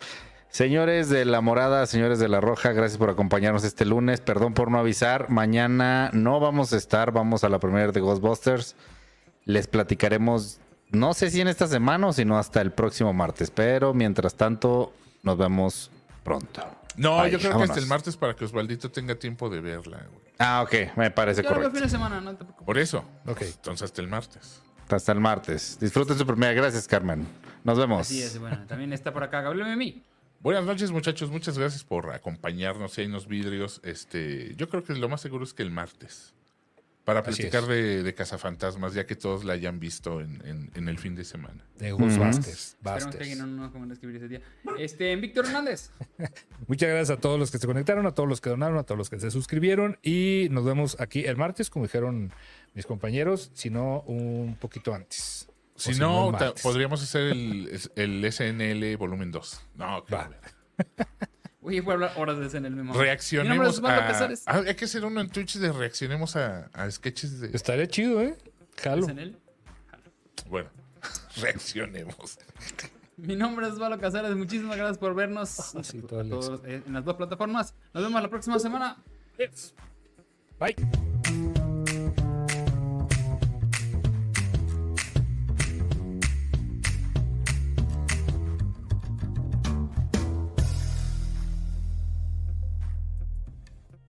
Señores de la Morada, señores de la Roja, gracias por acompañarnos este lunes. Perdón por no avisar. Mañana no vamos a estar, vamos a la premiere de Ghostbusters. Les platicaremos No sé si en esta semana o si no hasta el próximo martes, pero mientras tanto nos vemos pronto. No, Bye, yo creo que vámonos. hasta el martes para que Osvaldito tenga tiempo de verla, güey. Ah, ok, me parece Yo lo veo correcto. fin de semana, no te preocupes. Por eso. Ok. Entonces hasta el martes. Hasta el martes. Disfruten su primera. Gracias, Carmen. Nos vemos. Así es, bueno, también está por acá Gabriel Memi. Buenas noches, muchachos. Muchas gracias por acompañarnos. Y hay unos vidrios. Yo creo que lo más seguro es que el martes. Para Así platicar es. de Cazafantasmas, ya que todos la hayan visto en el fin de semana. De Ghostbusters. Esperemos que Busters. alguien no nos comande a escribir ese día. Víctor Hernández. Muchas gracias a todos los que se conectaron, a todos los que donaron, a todos los que se suscribieron. Y nos vemos aquí el martes, como dijeron mis compañeros, si no un poquito antes. O Si el no, martes. podríamos hacer el SNL volumen 2. No, Va. claro. Oye, voy a hablar horas de ese en el mismo. Reaccionemos Mi nombre es Osvaldo a... Casares. Hay que hacer uno en Twitch de reaccionemos a sketches de... Estaría chido, ¿eh? Jalo. SNL. Bueno, reaccionemos. Mi nombre es Osvaldo Casares. Muchísimas gracias por vernos Sí, todo a el todos, en las dos plataformas. Nos vemos la próxima semana. Bye.